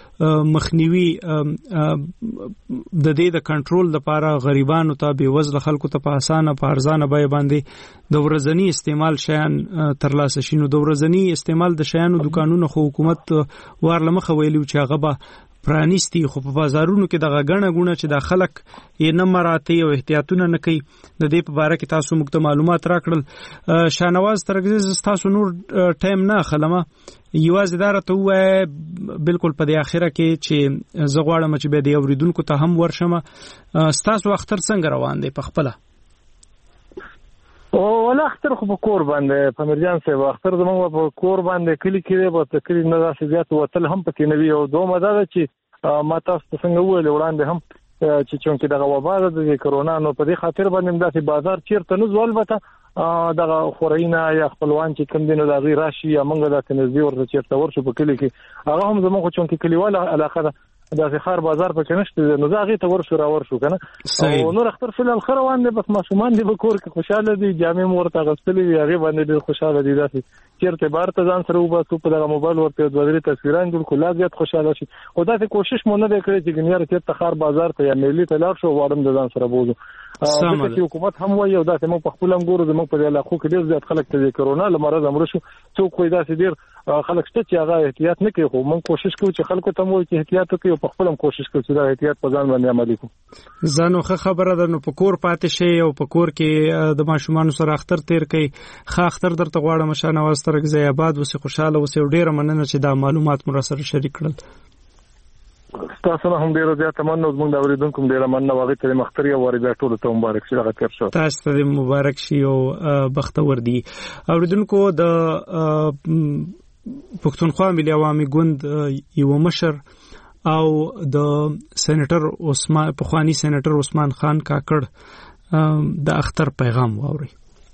د مخنیوي د دې د کنټرول لپاره غریبانو ته به وزله خلکو ته په اسانه په ارزانه به باندې د ورځنی استعمال شیان ترلاسه شینو د ورځنی استعمال د شیانو دکانونو خو حکومت ورلمخه ویلو چې هغه به پرانیستی خو په بازارونو کې دغه غنه غونه چې د خلک یې نه مراتي او احتیاطونه نه کوي د دې په اړه کې تاسو موږ ته معلومات راکړل شاهنواز ترګز تاسو نور ټایم نه خلمه یوازې دارته وای بالکل په دې اخره کې چې زغواړم چې به د اوریدونکو ته هم ورشم تاسو اختر څنګه روان دی په خپل ولا اختر خو په کور باندې په مرجان سه اختر زموږ په کور باندې کلی کې به تکلی نه راسي زیات وتل هم پکې نوي او دوه مده چې ما تاسو څنګه ویل وړاندې هم چې چونکې دغه وبا د کرونا نو په دې خاطر باندې داسې بازار چیرته نه زول وته دغه خورینا یا خپلوان چې کوم دینو د غیر راشي یا منګه د تنزي ورته چیرته ورشو په کلی کې هغه هم زموږ چونکې کلیواله علاقه دا خار بازار پکې نشته نو دا غي ته ورشو کنه او نور اختر فل الخروان دي بس ماشومان دي په کور کې خوشاله دي جامع مورته غسلې هغه باندې ډېر خوشاله دي داسې چیرته بار ته ځان سره وباسو په دغه موبایل ورته د وزري تصویران جوړ کول زیات خوشاله شي او داسې کوشش مونږ نه کړی چې ګنیر چې تخار بازار ته یا میلی ته لاړ شو وارم د ځان سره بوزو چې حکومت هم وایي او داسې موږ په خپل هم ګورو زموږ په علاقو کې ډېر زیات خلک ته کرونا لمرز امر شو څوک کوئی داسې ډېر خلک شته چې هغه احتیاط نه کوي خو موږ کوشش کوو چې خلکو ته مو چې احتیاط وکړي او په خپل هم کوشش کوو چې دا احتیاط په ځان باندې عملي کوو ځانو خبره ده نو په کور پاتې شي او په کور کې د ماشومان سره اختر تیر کوي خا اختر درته غواړم شاهنواز ترګزی آباد وسه خوشاله وسه ډېر مننه چې دا معلومات مو سره شریک کړل تاسو هم ډیره زیاته مننه زموږ د اوریدونکو ډیره مننه واغې ته مختري او ورې ټول ته مبارک شي هغه تیر شو تاسو ته مبارک شي او بختور دي اوریدونکو د پښتونخوا ملي عوامي ګوند یو مشر او د سېنیټر عثمان پخوانی سېنیټر عثمان خان کاکړ د اختر پیغام واوري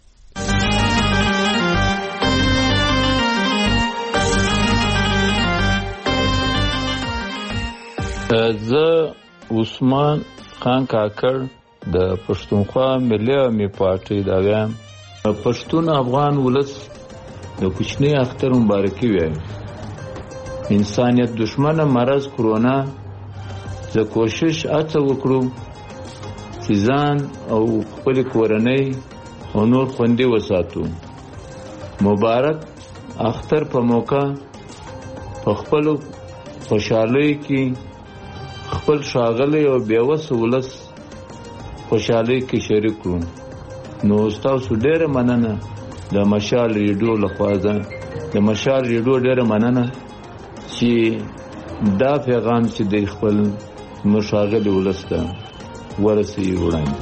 زه عثمان خان کاکړ د پښتونخوا ملي عوامي پارټي دا وایم پښتون افغان ولس د کوچنی اختر مبارکي وایم انسانیت دشمنه مرض کرونا زه کوشش اته وکړو چې ځان او خپل کورنۍ او نور خوندي وساتو مبارک اختر په موقع په خپل خوشحالۍ کې خپل ښاغلی او بېوسه ولس خوشحالۍ کې شریک کړو. نو ستاسو ډېره مننه د مشال ریډیو لخوا. د مشال ریډیو ډېره مننه چې دا پیغام چې د خپل ښاغلي ولس ته ورسوي وړاندې.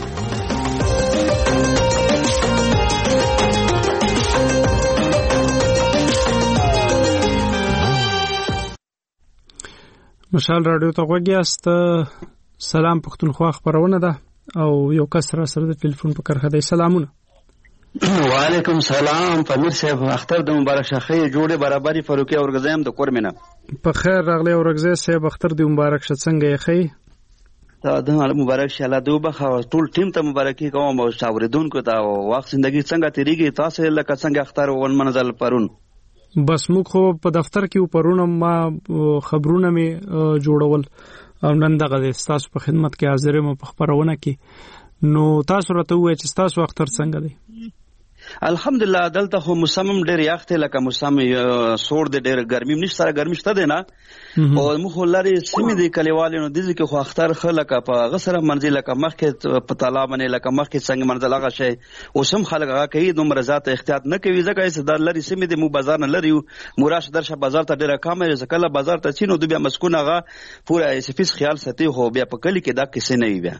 مشال رادیو ته غوږ یاست. سلام پښتونخوا خبرونه ده او یو کس را سره د ټلیفون په کرخه دی. سلامونه. وعلیکم سلام پمیر صاحب. اختر د مبارک شاخې جوړه برابرۍ فاروقي اورګزیم د کورمنه. په خیر راغلی اورګزی صاحب. اختر دی مبارک شه. څنګه یې خې؟ دا مبارک شه. الله دوه بخ ټول ټیم ته مبارکي کوم او شاوریدونکو ته. وخت زندگی څنګه تیریږي تاسو لکه څنګه اختر ون منزل پرون؟ بس موږ خو په دفتر کې پرونه ما خبرونه می جوړول او نن دغه تاسو په خدمت کې حاضر یم په خبرونه کې. نو تاسو راته وایئ چې تاسو اختر څنګه دی؟ الحمدلله دلته خو موسم ډېر یخ دی، لکه موسم سوړ دی، ډېر ګرمي نشته، سره ګرمي شته دی نه. او موږ لري سیمې دی کلیوالې نو دې کې خو اختر ښه لکه په هغه سره منځي لکه مخکې په تالا باندې لکه مخکې څنګه منځل هغه شی اوس هم خلک هغه کوي، دومره ذات احتیاط نه کوي ځکه چې دا لري سیمې دی. موږ بازار نه لري، موراش درشه بازار ته ډېره کم دی، ځکه بازار ته چینو د بیا مسکون هغه پوره سفیس خیال ساتي، خو بیا په کلی کې دا کیسې نه وي. بیا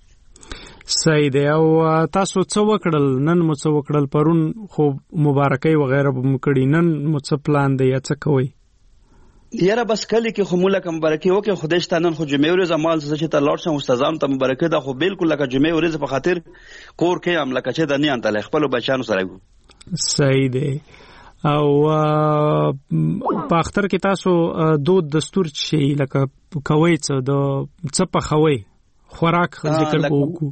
صحیح دی. او تاسو څه وکړل؟ نن مو څه وکړل؟ پرون خو مبارکۍ وغیره به مو کړي، نن مو څه پلان دی یا څه کوئ؟ یاره بس کلی کې خو مولک مبارکي وکړي. خدای شته نن خو جمعې ورځ مال چې ته لاړ شم استادانو ته مبارکي ده، خو بالکل لکه جمعې ورځ په خاطر کور کې هم لکه چې د نه انتل خپل بچانو سره وو. صحیح دی. او په اختر کې تاسو دود دستور شي لکه کوي څه د څه په خوي خوراک ذکر کوو؟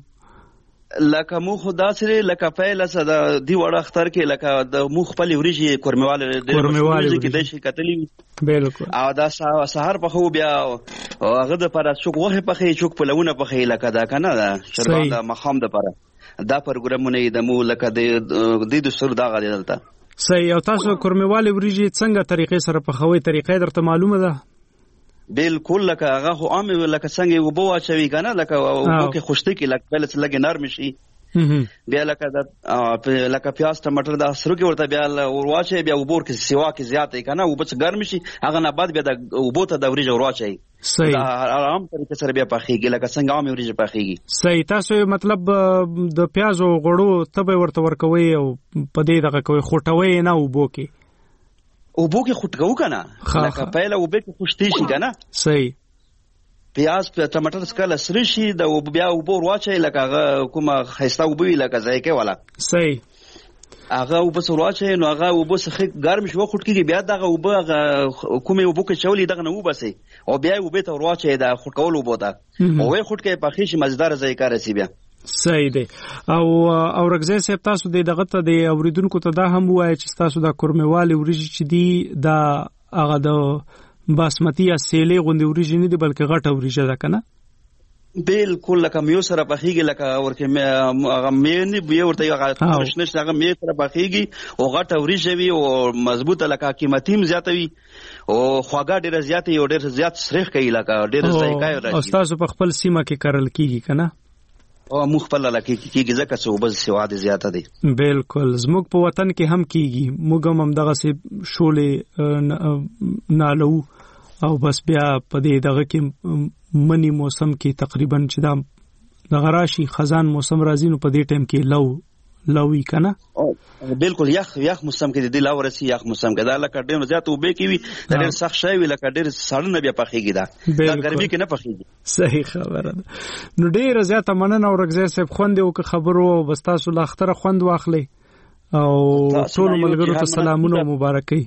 لکه مو خدا سره لکه پهله صدا دی وړ اختر کې لکه د مو خپل وريجي کورمواله کې د شي کتلی بالکل. او دا سحر په خو بیا هغه د پر چوک وه په خې چوک په لونه په خې لکه دا کنه دا شربان د مخام د پر دا پروګرامونه د مو لکه د دستور دا غړي دلته. صحیح. او تاسو کورمواله وريجي څنګه طریقې سره په خوي طریقې درته معلومه ده؟ بالکل لکه هغه خو عام لکه څنګه وبو اچوي کنه لکه وبو کې خوشتي کې لکه بل څه لګ نرم شي بیا لکه پیاز ټماټر دا سره کې ورته بیا ورواچي بیا وبور کې سیوا کې زیات کنه وبو څه ګرم شي هغه نه بعد بیا د وبو ته د وريجو ورواچي. صحیح. آرام طریقې سره بیا پخېږي لکه څنګه عام وريجو پخېږي. صحیح. تاسو مطلب د پیاز او غوړو تبه ورته ورکوي او په دې دغه کوي خوټوي نه وبو کې وبو کې خوټکو کنه لکه پهله وبو کې خوشتي شي کنه. صحیح. پیاز په ټماټر سکاله سره شي د بیا وبو ورواچي لکه کومه خيستا وبو لکه ځایکه والا. صحیح. هغه وبو ورواچي نو هغه وبو سخه ګرم شو خوټکیږي بیا دغه وبو کومه وبو کې چولې دغه نه وبسي او بیا وبو ته ورواچي د خوټکول وبو ته او وې خوټکې په خېش مزدار ځایکه رسی بیا. صحیح دی. او اورګزی صاحب تاسو دغه ته د اوریدونکو ته دا هم وایي چې تاسو د کورمواله وريجي چې دی دا هغه د باسمتي یا سیلې غوندي وريجي نه دی بلکې غټه وريجي ده کنه؟ بالکل لکه میو سره پخېږي لکه ورکه هغه مېنی بیا ورته هغه نشنه هغه مې سره پخېږي او غټه وريجي وي او مضبوطه لکه قیمتیم زیاتوي او خواګه ډېر زیات یو ډېر زیات سرخ کوي لکه ډېر ځایکای راځي. او تاسو په خپل سیمه کې کرل کیږي کنه؟ او مخفل لکه کیږي ځکه چې وبز سواد زیاته دي. بالکل. زموږ په وطن کې هم کیږي، موږ هم دغه سي شولې نالو او بس بیا په دې دغه کې منی موسم کې تقریبا چې دا دغه راشي خزان موسم راځي نو په دې ټیم کې لوي کنه. بالکل یخ موسم کې د لو رسي یخ موسم کې دا لکه ډېر زیات وبې کې وي ډېر سخت شي وي لکه ډېر سړنه بیا پخېږي دا ګرمي کې نه پخېږي. صحیح خبره ده. نو ډېر زیات مننه اورګزی صاحب خوند یو که خبرو بس تاسو لا اختر خوند واخلي او ټول ملګرو ته سلامونه او مبارکي.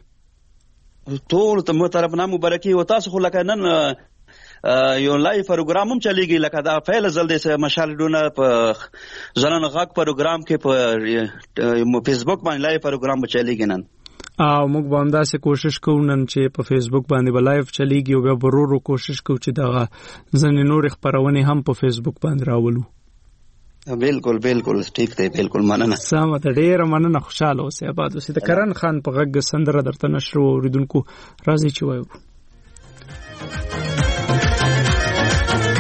ټول ته مو طرف نه مبارکي او تاسو خو لکه نن یو لایو پروګرام هم چلیږي لکه دا فعل زلدې سه مشال ډونه په ځلن غاک پروګرام کې په فیسبوک باندې لایو پروګرام چلیږي نن. او موږ باندې سه کوشش کوو نن چې په فیسبوک باندې لایو چلیږي او بیا ورورو کوشش کوو چې دا ځنې نور خبرونه هم په فیسبوک باندې راولو. بالکل بالکل ټیک دی. بالکل مننه. سمه ده. ډېر مننه. خوشاله اوسئ. آباد اوسئ. د کرن خان په غږ سندره درته نشر اوریدونکو راځي چې وایو.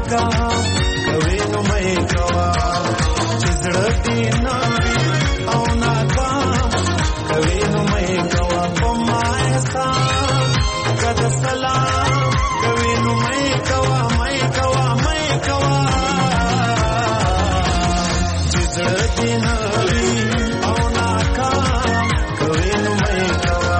ناکام کوي نو مې کوا چې زړه دې ناوي او ناکام کوي نو مې کوا په ما احسان کد سلام کوي نو مې کوا چې زړه دې ناوي او ناکام کوي نو مې کوا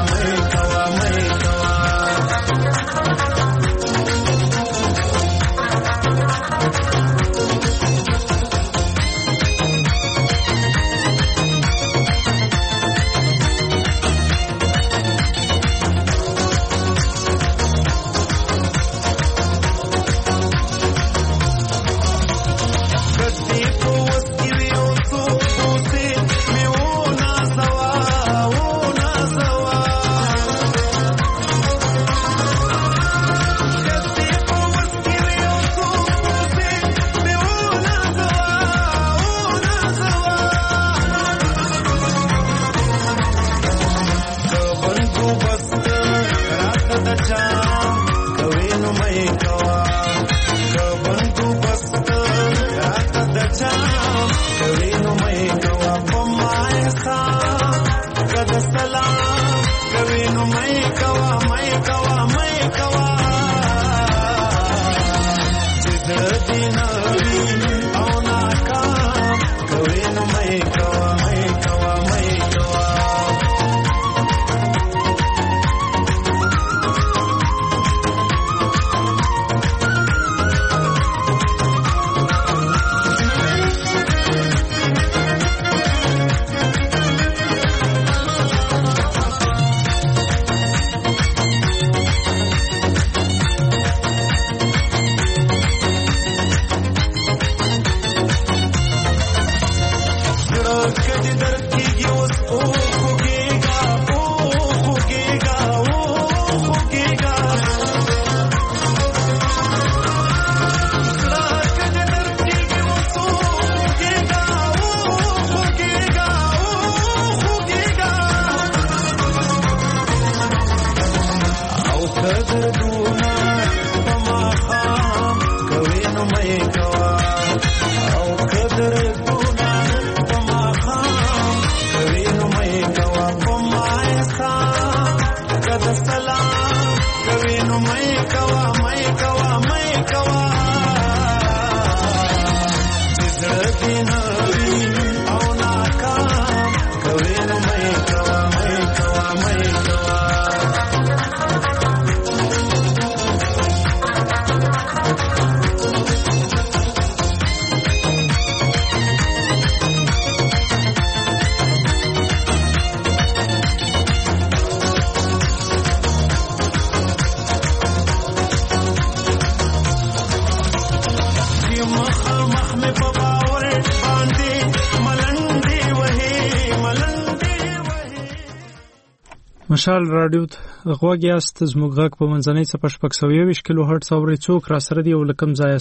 مشال رادیو غوږ یاست زموږ غږ په منځنۍ څپه 620 کیلو هرټز اوري څوک را سره دی ولکم ځای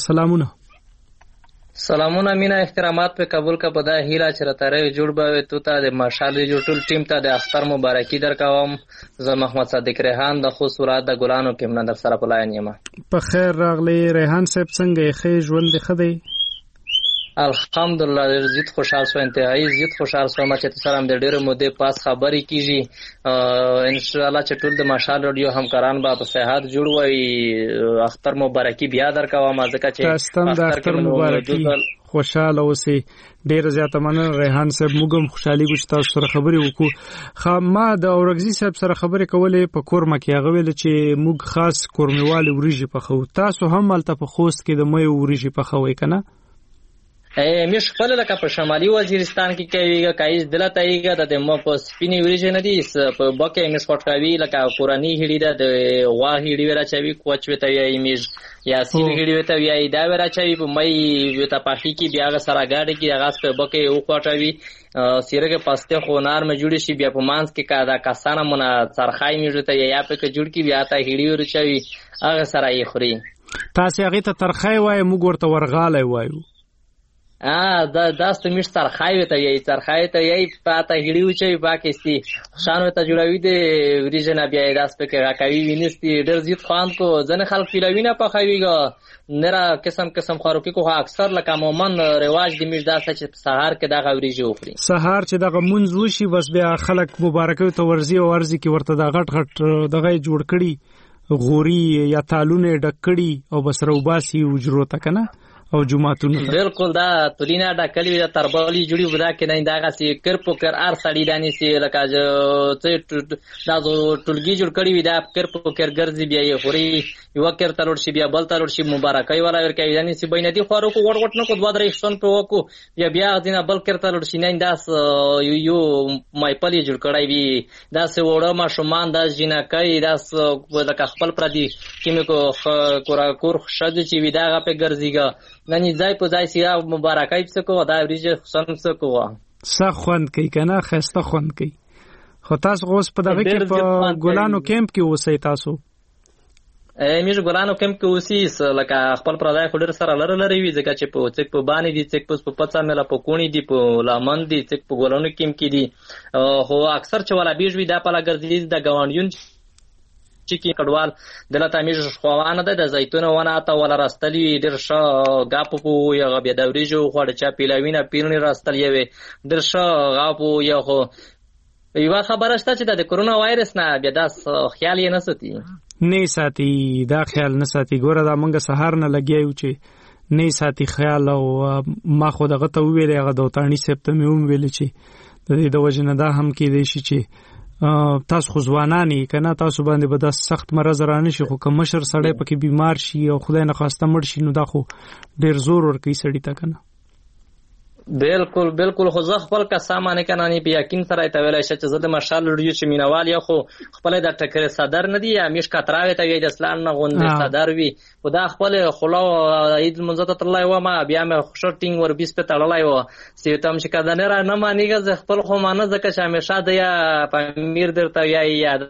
سلامونه مینا احترامات په قبول کا پدا هیله چرته جوړ به تو ته د مشال ریډیو ټول ټیم ته د اختر مبارکي درکوم زه محمد صادق ریحان د خو سورات د ګلانو کې من در سره پلاین یم په خیر راغلی ریحان صاحب څنګه ښه ژوند خدای الحمدلله زیات خوشحال سو انتهایی زیات خوشحال سو ما چې سره د ډېر مودې پاس خبرې کیږي ان شاء الله چې ټول د مشال رادیو همکاران به په صحت جوړ وي اختر مبارکي بیا درکوم ځکه چې اختر مبارکي خوشاله اوسئ ډېر زیاته مننه ریحان صاحب موږ هم خوشحالي کوو چې تاسو سره خبرې وکړو ما د اورګزي صاحب سره خبرې کولې په کورمه کې هغه ویل چې موږ خاص کورموالي وریجې پخو تاسو هم ملته په خوست کې د مې وریجې پخوي کنه مش خپل لکه په شمالي وزیرستان کې کوي کایز دلته ایګه د مو په سپینی وریجې نه دي په بکه مش پټکاوي لکه قرآنی هډی د غوا هډی ورا چوي کوچ وته وی میز یا سی هډی وته وی دا ورا چوي په مې وته پاخي کې بیا سره گاډي کې هغه په بکه او کوټوي سیرګه پاسته خونار مې جوړ شي بیا په مانس کې کا دا کسانه مونږه چرخای میږي ته یا په کې جوړ کې بیا ته هډی ور چوي هغه سره یې خوري تاسو هغه ته ترخای وای موږ ورته ورغاله وایو داست میش ترخای وته یی ترخای ته یی پاته هډیو چې پاکستي شانو ته جوړوي د ریجن بیا داست په کې راکوي وینستی ډېر زیات خوان کو ځنه خلک پیلوینه په خويګه نرا قسم خاروکی کو اکثر لکه عموما رواج د میش داست چې سحر کې دغه وريجه وخوري سحر چې دغه منځ وشي بس بیا خلک مبارکوي ته ورزي او ورزي کې ورته د غټ دغه جوړ کړي غوري یا تالونه ډکړي او بس روباسي وجرو تکنه او جمعتونه بالکل دا تولینا دا کلی دا تربالی جوړي ودا کې نه داغه سي کرپو کر ار سړی دانی سي لکه چې دا ټولګي جوړ کړی وي دا کرپو کر ګرځي بیا یې خوري یو کر تلور شي بیا بل تلور شي مبارکای ولا ور کوي دانی سي بینه دي خورو کو وړ وټ نه کو 2 درې شتون په وکو بیا دینه بل کر تلور شي نه داس یو مای پلی جوړ کړی وي دا سه وړه ما شومان دا جنا کوي دا لکه خپل پردي کیمکو کور شد چې وی داغه په ګرځيګا ننی ځای په ځای سیرا مبارکای څکو دا وريجه خصن څکو سخوند کوي کنه خسته خوند کوي خو تاسو اوس په دغه کې په ګلانو کیمپ کې اوسئ تاسو میش ګلانو کیمپ کې اوسئ لکه خپل پردای خډر سره لری وي ځکه چې په څک په باندې دي څک په پڅا مله په کونی دي په لامن دي څک په ګلانو کیمپ کې دي هو اکثر چې ولا بیج وي دا په لګرځي د غوانډیون چې کډوال دلته میش خوانه ده د زیتونه ونه تا ولا راستلی درشه غاپو یا بیا د وريجو خوړ چا پیلاوینه پیرنی راستلی وي درشه غاپو یا خو یو خبره شته چې د کرونا وایرس نه بیا داس خیال یې نه ساتي نه ساتي دا خیال نه ساتي ګوره دا مونږه سحر نه لګیایو چې نه ساتي خیال او ما خو دغه ته ویلې هغه د وطني سپتمه هم ویل چې د وجنه دا هم کې دی چې تاسو خو ځوانانی کنه تاسو باندې به د سخت مرز رانه شي خو کوم مشر سړی پکې بیمار شي او خدای نه خواسته مړ شي نو دا خو ډیر زور ور کوي سړی ته کنه بالکل بالکل خو زه خپل کا سامان کنه نه بیا یقین سره ته ویلای شي چې زه د مشال ریډیو چې مینوال یا خو خپل د ټکر صدر نه دی یا میش کتراوي ته وی د اسلام نه غونډه صدر وی خدا خپل خلا عید منځ ته تلای و ما بیا مې خوشټینګ ور 20 په تړلای و سیتم چې کده نه را نه مانیګه ز خپل خو مانه ځکه چې همیشه د یا پامیر درته یا یاد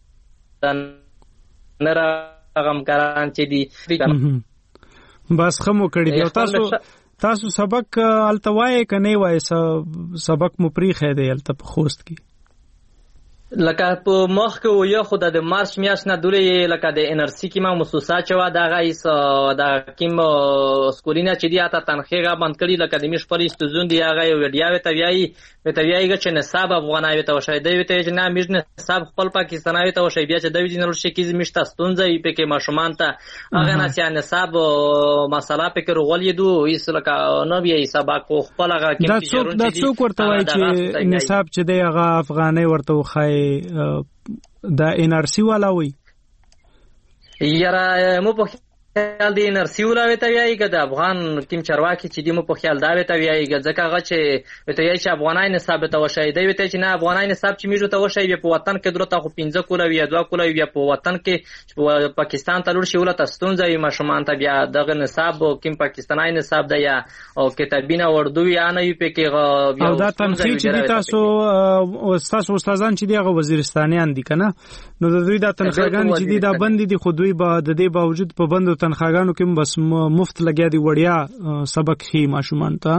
نه را غم کاران چې دی بس خمو کړی دی تاسو سبق التوای کنه وای سبق مو پریخه دی الته په خوست کی لکه په مخ کې یو خدای د مارچ میاشت نه دورې لکه د انرسی کې ما مؤسسه چوا دغه ایس د کیم سکولینا چې دی اته تنخیغه بند کړي لکه د میش پرې ستزون دی هغه ویډیو ته ویایي چې نصاب افغانای ته وشي دی ته چې نه میش نصاب خپل پاکستانای ته وشي بیا چې د وینل شي کې میشته ستونځي په کې ماشومان ته هغه نه چې نصاب مسله په کې رغولې دو ایس لکه نو بیا سبق خپل هغه کې دا څوک ورته وایي چې نصاب چې دی هغه افغانای ورته وخای دا انرسی والا وي یاره مو په خیال دی انرسی والا وته ویایي د افغان ټیم چرواکي چې دی مو په خیال دا وته ویایي ځکه هغه چې وته یی چې افغانای نصاب ته وشي دی وته چې نه افغانای نصاب چې میجو ته وشي په وطن کې درته خو 15 کوله وی 2 کوله وی په وطن کې پاکستان ته لور شي ولته ستونځي ماشومان ته بیا دغه نصاب کوم پاکستانای نصاب دی یا او کتابینه وردو یا نه یو پکې بیا دا تنخیه چې تاسو استادان چې دیغه وزیرستانیان دي کنه نو د دوی د تنخواګان چې دی دا بند دي خو دوی به د دې باوجود په بند تنخواګانو کې بس مفت لګیا دی وړیا سبق خي ماشومان ته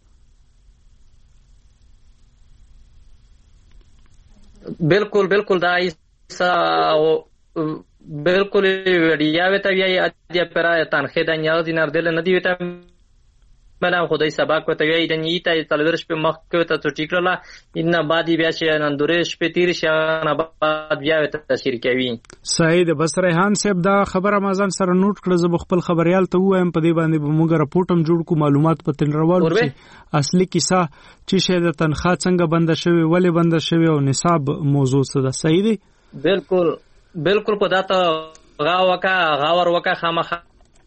بالکل بالکل دا بالکل وړیا وته وی ادي پر تنخې د نیاز دینار دل نه دی وته بلا خدای سبق وته وی د نیته تلورش په مخ کې ته ټیکړه ان بعد بیا چې نندورش په تیر شانه بعد بیا ته تشریح کوي سعید بس ریحان صاحب دا خبره مازن سره نوٹ کړه زه خپل خبريال ته وایم په دې باندې به موږ راپورټم جوړ کو معلومات په تلروالو چې اصلي کیسه چې شه د تنخوا څنګه بند شوی ولې بند شوی او نصاب موضوع څه ده صحیح دی بالکل بالکل په داته غاور وکا خامخ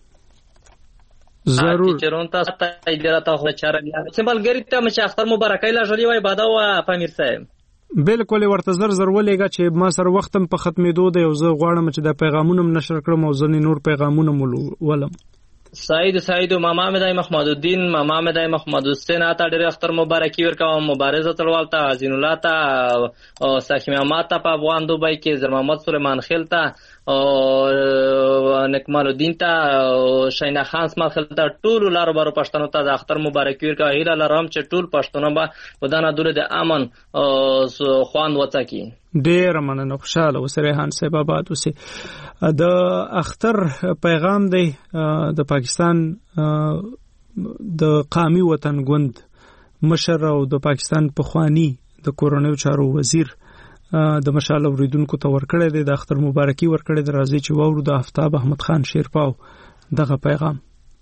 ضرور چرون تاسو ته ایدراته خو چاره سیمبل ګری ته مشه اختر مبارکای لا جوړی وای بادا وا پامیر صاحب بالکل ورته زر ولېګه چې ما سره وختم په ختمېدو دی او زه غواړم چې د پیغامونو نشر کړم او ځنې نور پیغامونه ولم سعید ماما مدای محمد الدین ماما مدای محمد حسین اتا ډېر اختر مبارکي ورکوم مبارزه تلوال ته عزین الله ته او ساکمه ماته په افغان دوبای کې زر محمد سلیمان خیل ته او نکمال الدین ته او شینا خان اسماعیل خیل ته ټول لارو بارو پښتنو ته د اختر مبارکي ورکوم هیله لرم چې ټول پښتنو به ودانه دوله د امن خوان وڅکي. ډیر مننه خوشاله وسره هان صاحب آباد اوسه. د اختر پیغام دی د پاکستان د قومي وطن ګوند مشر او د پاکستان پخوانی د کورونیو چارو وزیر د مشال اوریدونکو ته ورکړی دی د اختر مبارکي ورکړی دی. راځي چې وورو د آفتاب احمد خان شیرپاو دغه پیغام.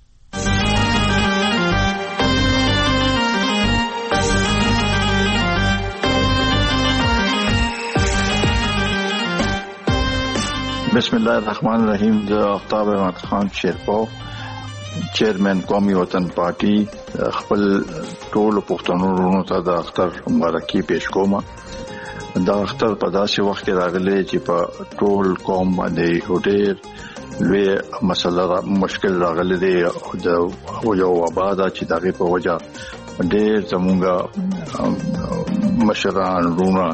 بسم الله الرحمن الرحیم. د آفتاب احمد خان شیرپاو چیرمن قومي وطن پارټي خپل ټول پښتنو ورونو ته د اختر مبارکي پیش کوم. دا اختر په داسې وخت کې راغلی چې په ټول قوم باندې ډېر لوی مسله مشکل راغلی دی او یو وبا ده چې دغه په وجه ډېر زمونږ مشران ورونه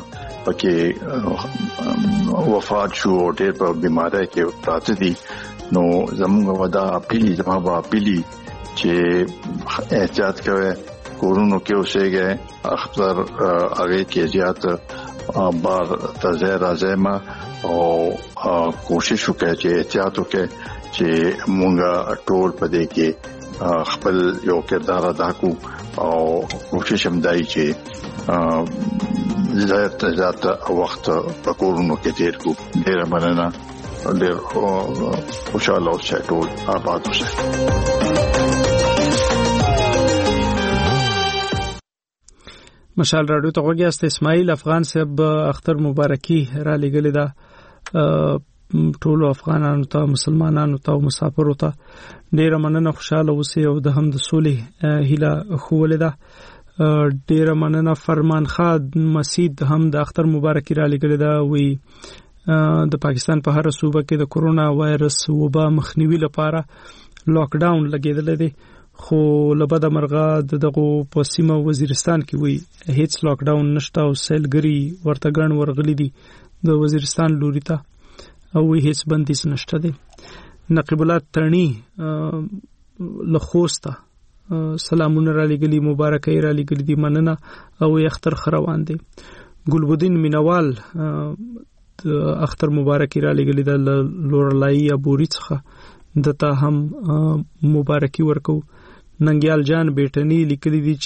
پکې وفات شو او ډېر په بیماری کې پراته دي. نو زموږ ودا اپیلی چې احتیاط کوي کورونو کې اوسېږي اختر هغه کې زیات بار تزه راځم او کوشش وکړي چې احتیاط وکړي چې مونږه ټول په دې کې خپل یو کردار ادا کوو او کوشش هم دای چې زیات وخت په کورونو کې تیر کو. ډیر مننه. ډیر خوشاله اوسئ ټول آباد اوسئ. مشال رادیو ته وګیاست. اسماعیل افغان صاحب اختر مبارکي را لګلې ده ټول افغانانو ته مسلمانانو ته او مسافرو ته. ډیر مننه. خوشاله اوسئ او د هم د صلح هیله خوولې ده. ډیر مننه. فرمان خان مسید هم د اختر مبارکي را لګلې ده. وی د پاکستان په هر صوبه کې د کورونا وایرس وبا مخنیوي لپاره لاک ډاون لګیدل دي خو لبد مرغه دغه په سیمه وزیرستان کې وی هیڅ لاک ډاون نشته او سیلګری ورته ګڼ ورغلي دي د وزیرستان لوري ته او هیڅ بندیز نشته دي. نقیب الله ترنی لخوسته سلامونه را لګلی مبارکي را لګلی دي مننه او اختر خروان دي. ګلبدین مینوال اختر مبارکي را لګلی د لورلای ابوري څخه دته هم مبارکي ورکو. ننګیال جان بیٹنی لیکلی دي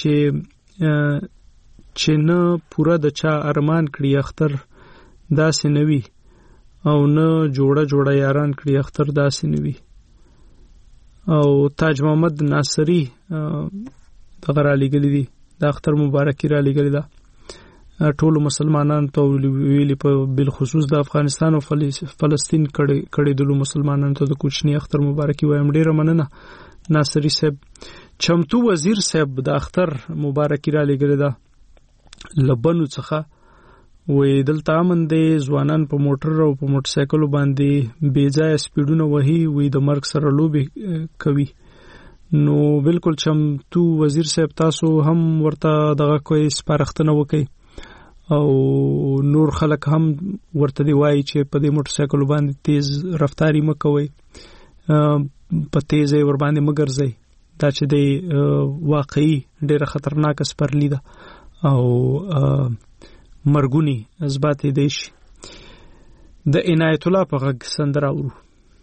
چې نه پورا د چا ارمان کړی اختر داسې نوي او نه جوړه یاران کړی اختر داسې نوي. او تاج محمد ناصری دغه را لګلی دي د اختر مبارکي را لګلی ده ټول مسلمانانو ته ویلي په بل خصوص د افغانستان او فلسطین کړي دلو مسلمانانو ته د کوچنی اختر مبارکي وایم. ډیره مننه ناصری صاحب. چمتو وزیر صاحب د اختر مبارکي را لګلی ده لبنو څخه. وې دلته امن دي ځوانان په موټر او په موټر سایکل باندې بې ځای سپیډونه وهي وې د مرګ سره لوبي کوي. نو بالکل چمتو وزیر صاحب تاسو هم ورته دغه کوئی سپارښتنه وکړئ او نور خلک هم ورته دی وایي چې په دې موټر سایکل باندې تیز رفتاری مکوئ په تیزه ور باندې مګرځئ. دا چې دی واقعي ډیره خطرناک سپرلی ده او مرګونی اثبات دی شي. د عنایت الله په غږ سندره اورو.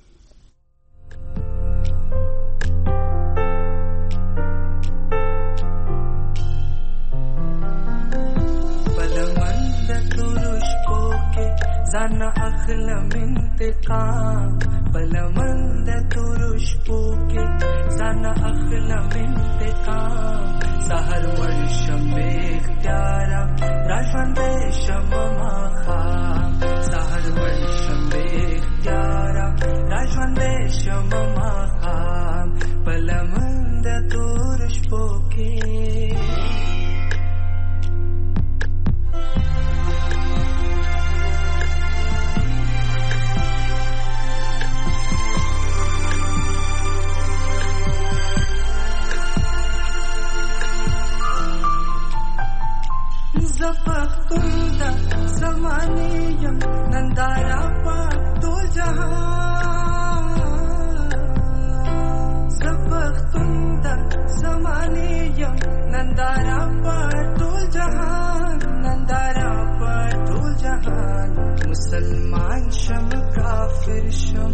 زن اخلم انتقام بلمند ترش پوکے زن اخلم انتقام سحر ورشم بے اختیارا راجوند شم مخام سحر ورشم بے اختیارا راجوند شم مخام بلمند ترش پوکے नंदारा पर टूल जहान नंदारा पर टूल जहान मुसलमान शम काफिर शम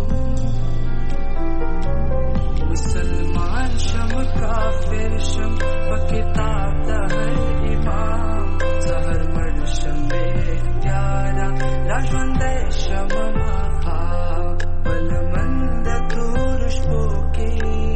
मुसलमान शम काफिर शम किताब दा हर इमाम जहर मर शम बेख्तियारा राजवंदे शम माखा बलमंद तुरुश बोके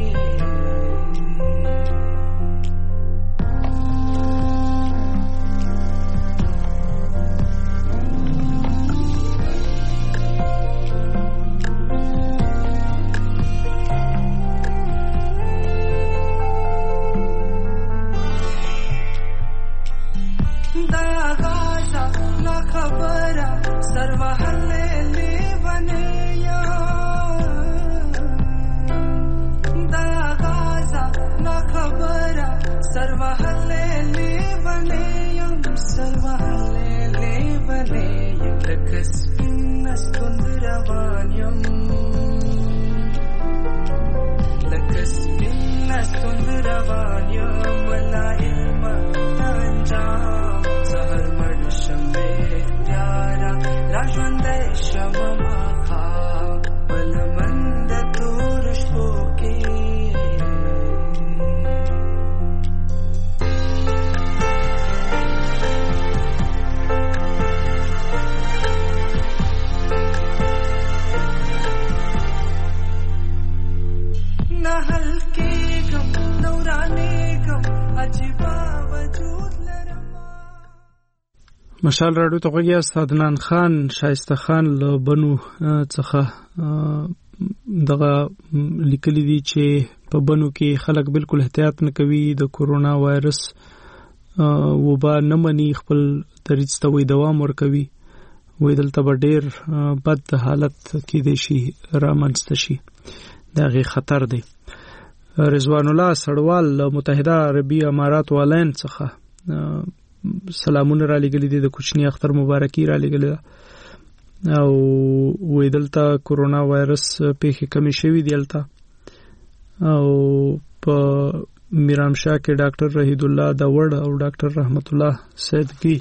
مشال راډیو ته غوږی یاست. عدنان خان شایسته خان له بنو څخه دغه لیکلي دي چې په بنو کې خلک بالکل احتیاط نه کوي، د کورونا وایرس وبا نه مني، خپل دریځ ته وی دوام ورکوي، وی دلته به ډیر بد حالت کېدی شي رامنځته شي، دا غي خطر دی. رضوان الله سړوال متحده عربی امارات والین څخه سلامونه را لګلې دي، د کوچنی اختر مبارکي را لګلې او وې دلته کورونا وایرس پیښې کمی شوې دی دلته، او په میرامشاه کې ډاکټر رحید الله داوړ او ډاکټر رحمت الله صدقی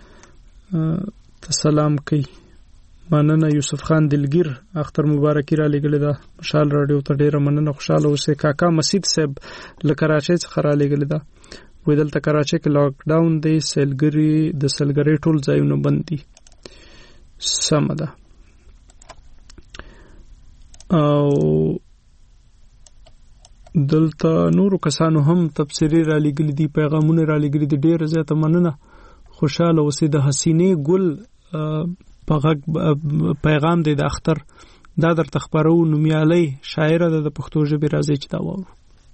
سلام کوي. مننه. یوسف خان دلگیر اختر مبارکي را لګلې ده. مشال رادیو ته ډیره مننه، خوشاله اوسئ. کاکا مسعود صاحب له کراچۍ څخه را لګلې ده، وې دلته کراچۍ کې لاک ډاون دی، د سلګري ټول ځایونه بند دي. سم ده. او دلته نورو کسانو هم تفسیری را لګلې دي، پیغامونه را لګلې دي، ډیره زیاته مننه، خوشاله اوسئ. د حسینې ګل پیغام دی د اختر، دا در تخبرو نومیالي شاعره ده د پښتو ژبې، راځي چې دا وورو.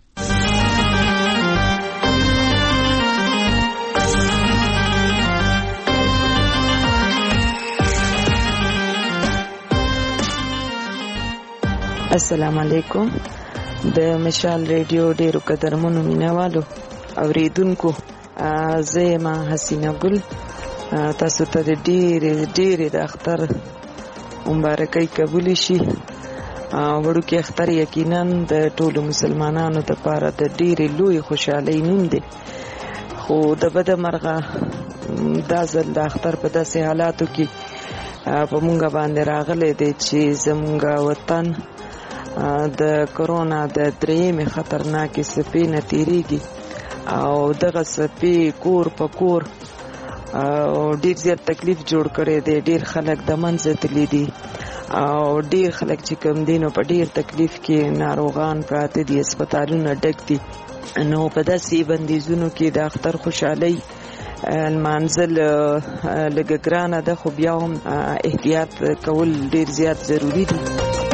السلام علیکم. د مشال ریډیو ډیرو قدرمنو مینوالو اوریدونکو، زه ما حسینه ګل تاسو ته ډېر د اختر مبارکي قبول شي. وړوکی اختر یقینا د ټولو مسلمانانو لپاره د ډېرې لوی خوشحالۍ نوم دی، خو د بده مرغه دا ځل د اختر په داسې حالاتو کې په مونږ باندې راغلی دی چې زمونږ وطن د کرونا د درېیمې خطرناکې څپې نه تېرېږي، او دغه څپې کور په کور ډېر زیات تکلیف جوړ کړی دی. ډېر خلک د منځه تللي دي، او ډېر خلک چې کوم دي نو په ډېر تکلیف کې ناروغان پراته دي، هسپتالونه ډک دي. نو په داسې بندیزونو کې د اختر خوشحالۍ المنزل لږه ګرانه ده، خو بیا هم احتیاط کول ډېر زیات ضروری دي.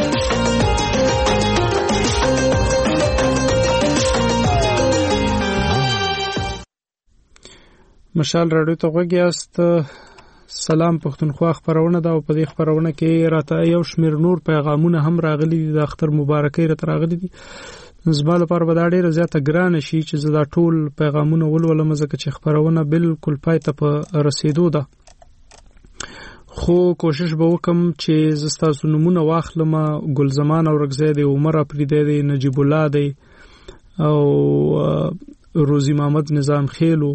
مشال راډیو ته غوږی یاست. سلام پښتونخوا خبرونه ده، او په دې خبرونه کې راته یو شمیر نور پیغامونه هم راغلي دي، د اختر مبارکي راته راغلي دي. زما لپاره به دا ډیره زیاته ګرانه شي چې زه دا ټول پیغامونه ولولم، ځکه چې خبرونه بالکل پای ته په رسیدو ده. خو کوشش به وکم چې زه ستاسو نومونه واخلم. ګل زمان اورګزی دی، عمر افریدی دی، نجیب الله دی، او روزي محمد نظام خیلو،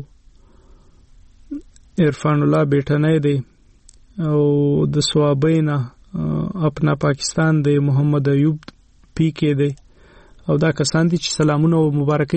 عرفان الله بیٹنی دی او د سوابینا اپنا پاکستان دی محمد ایوب پی کې دی او دا کسان دي چې سلامونه او مبارکي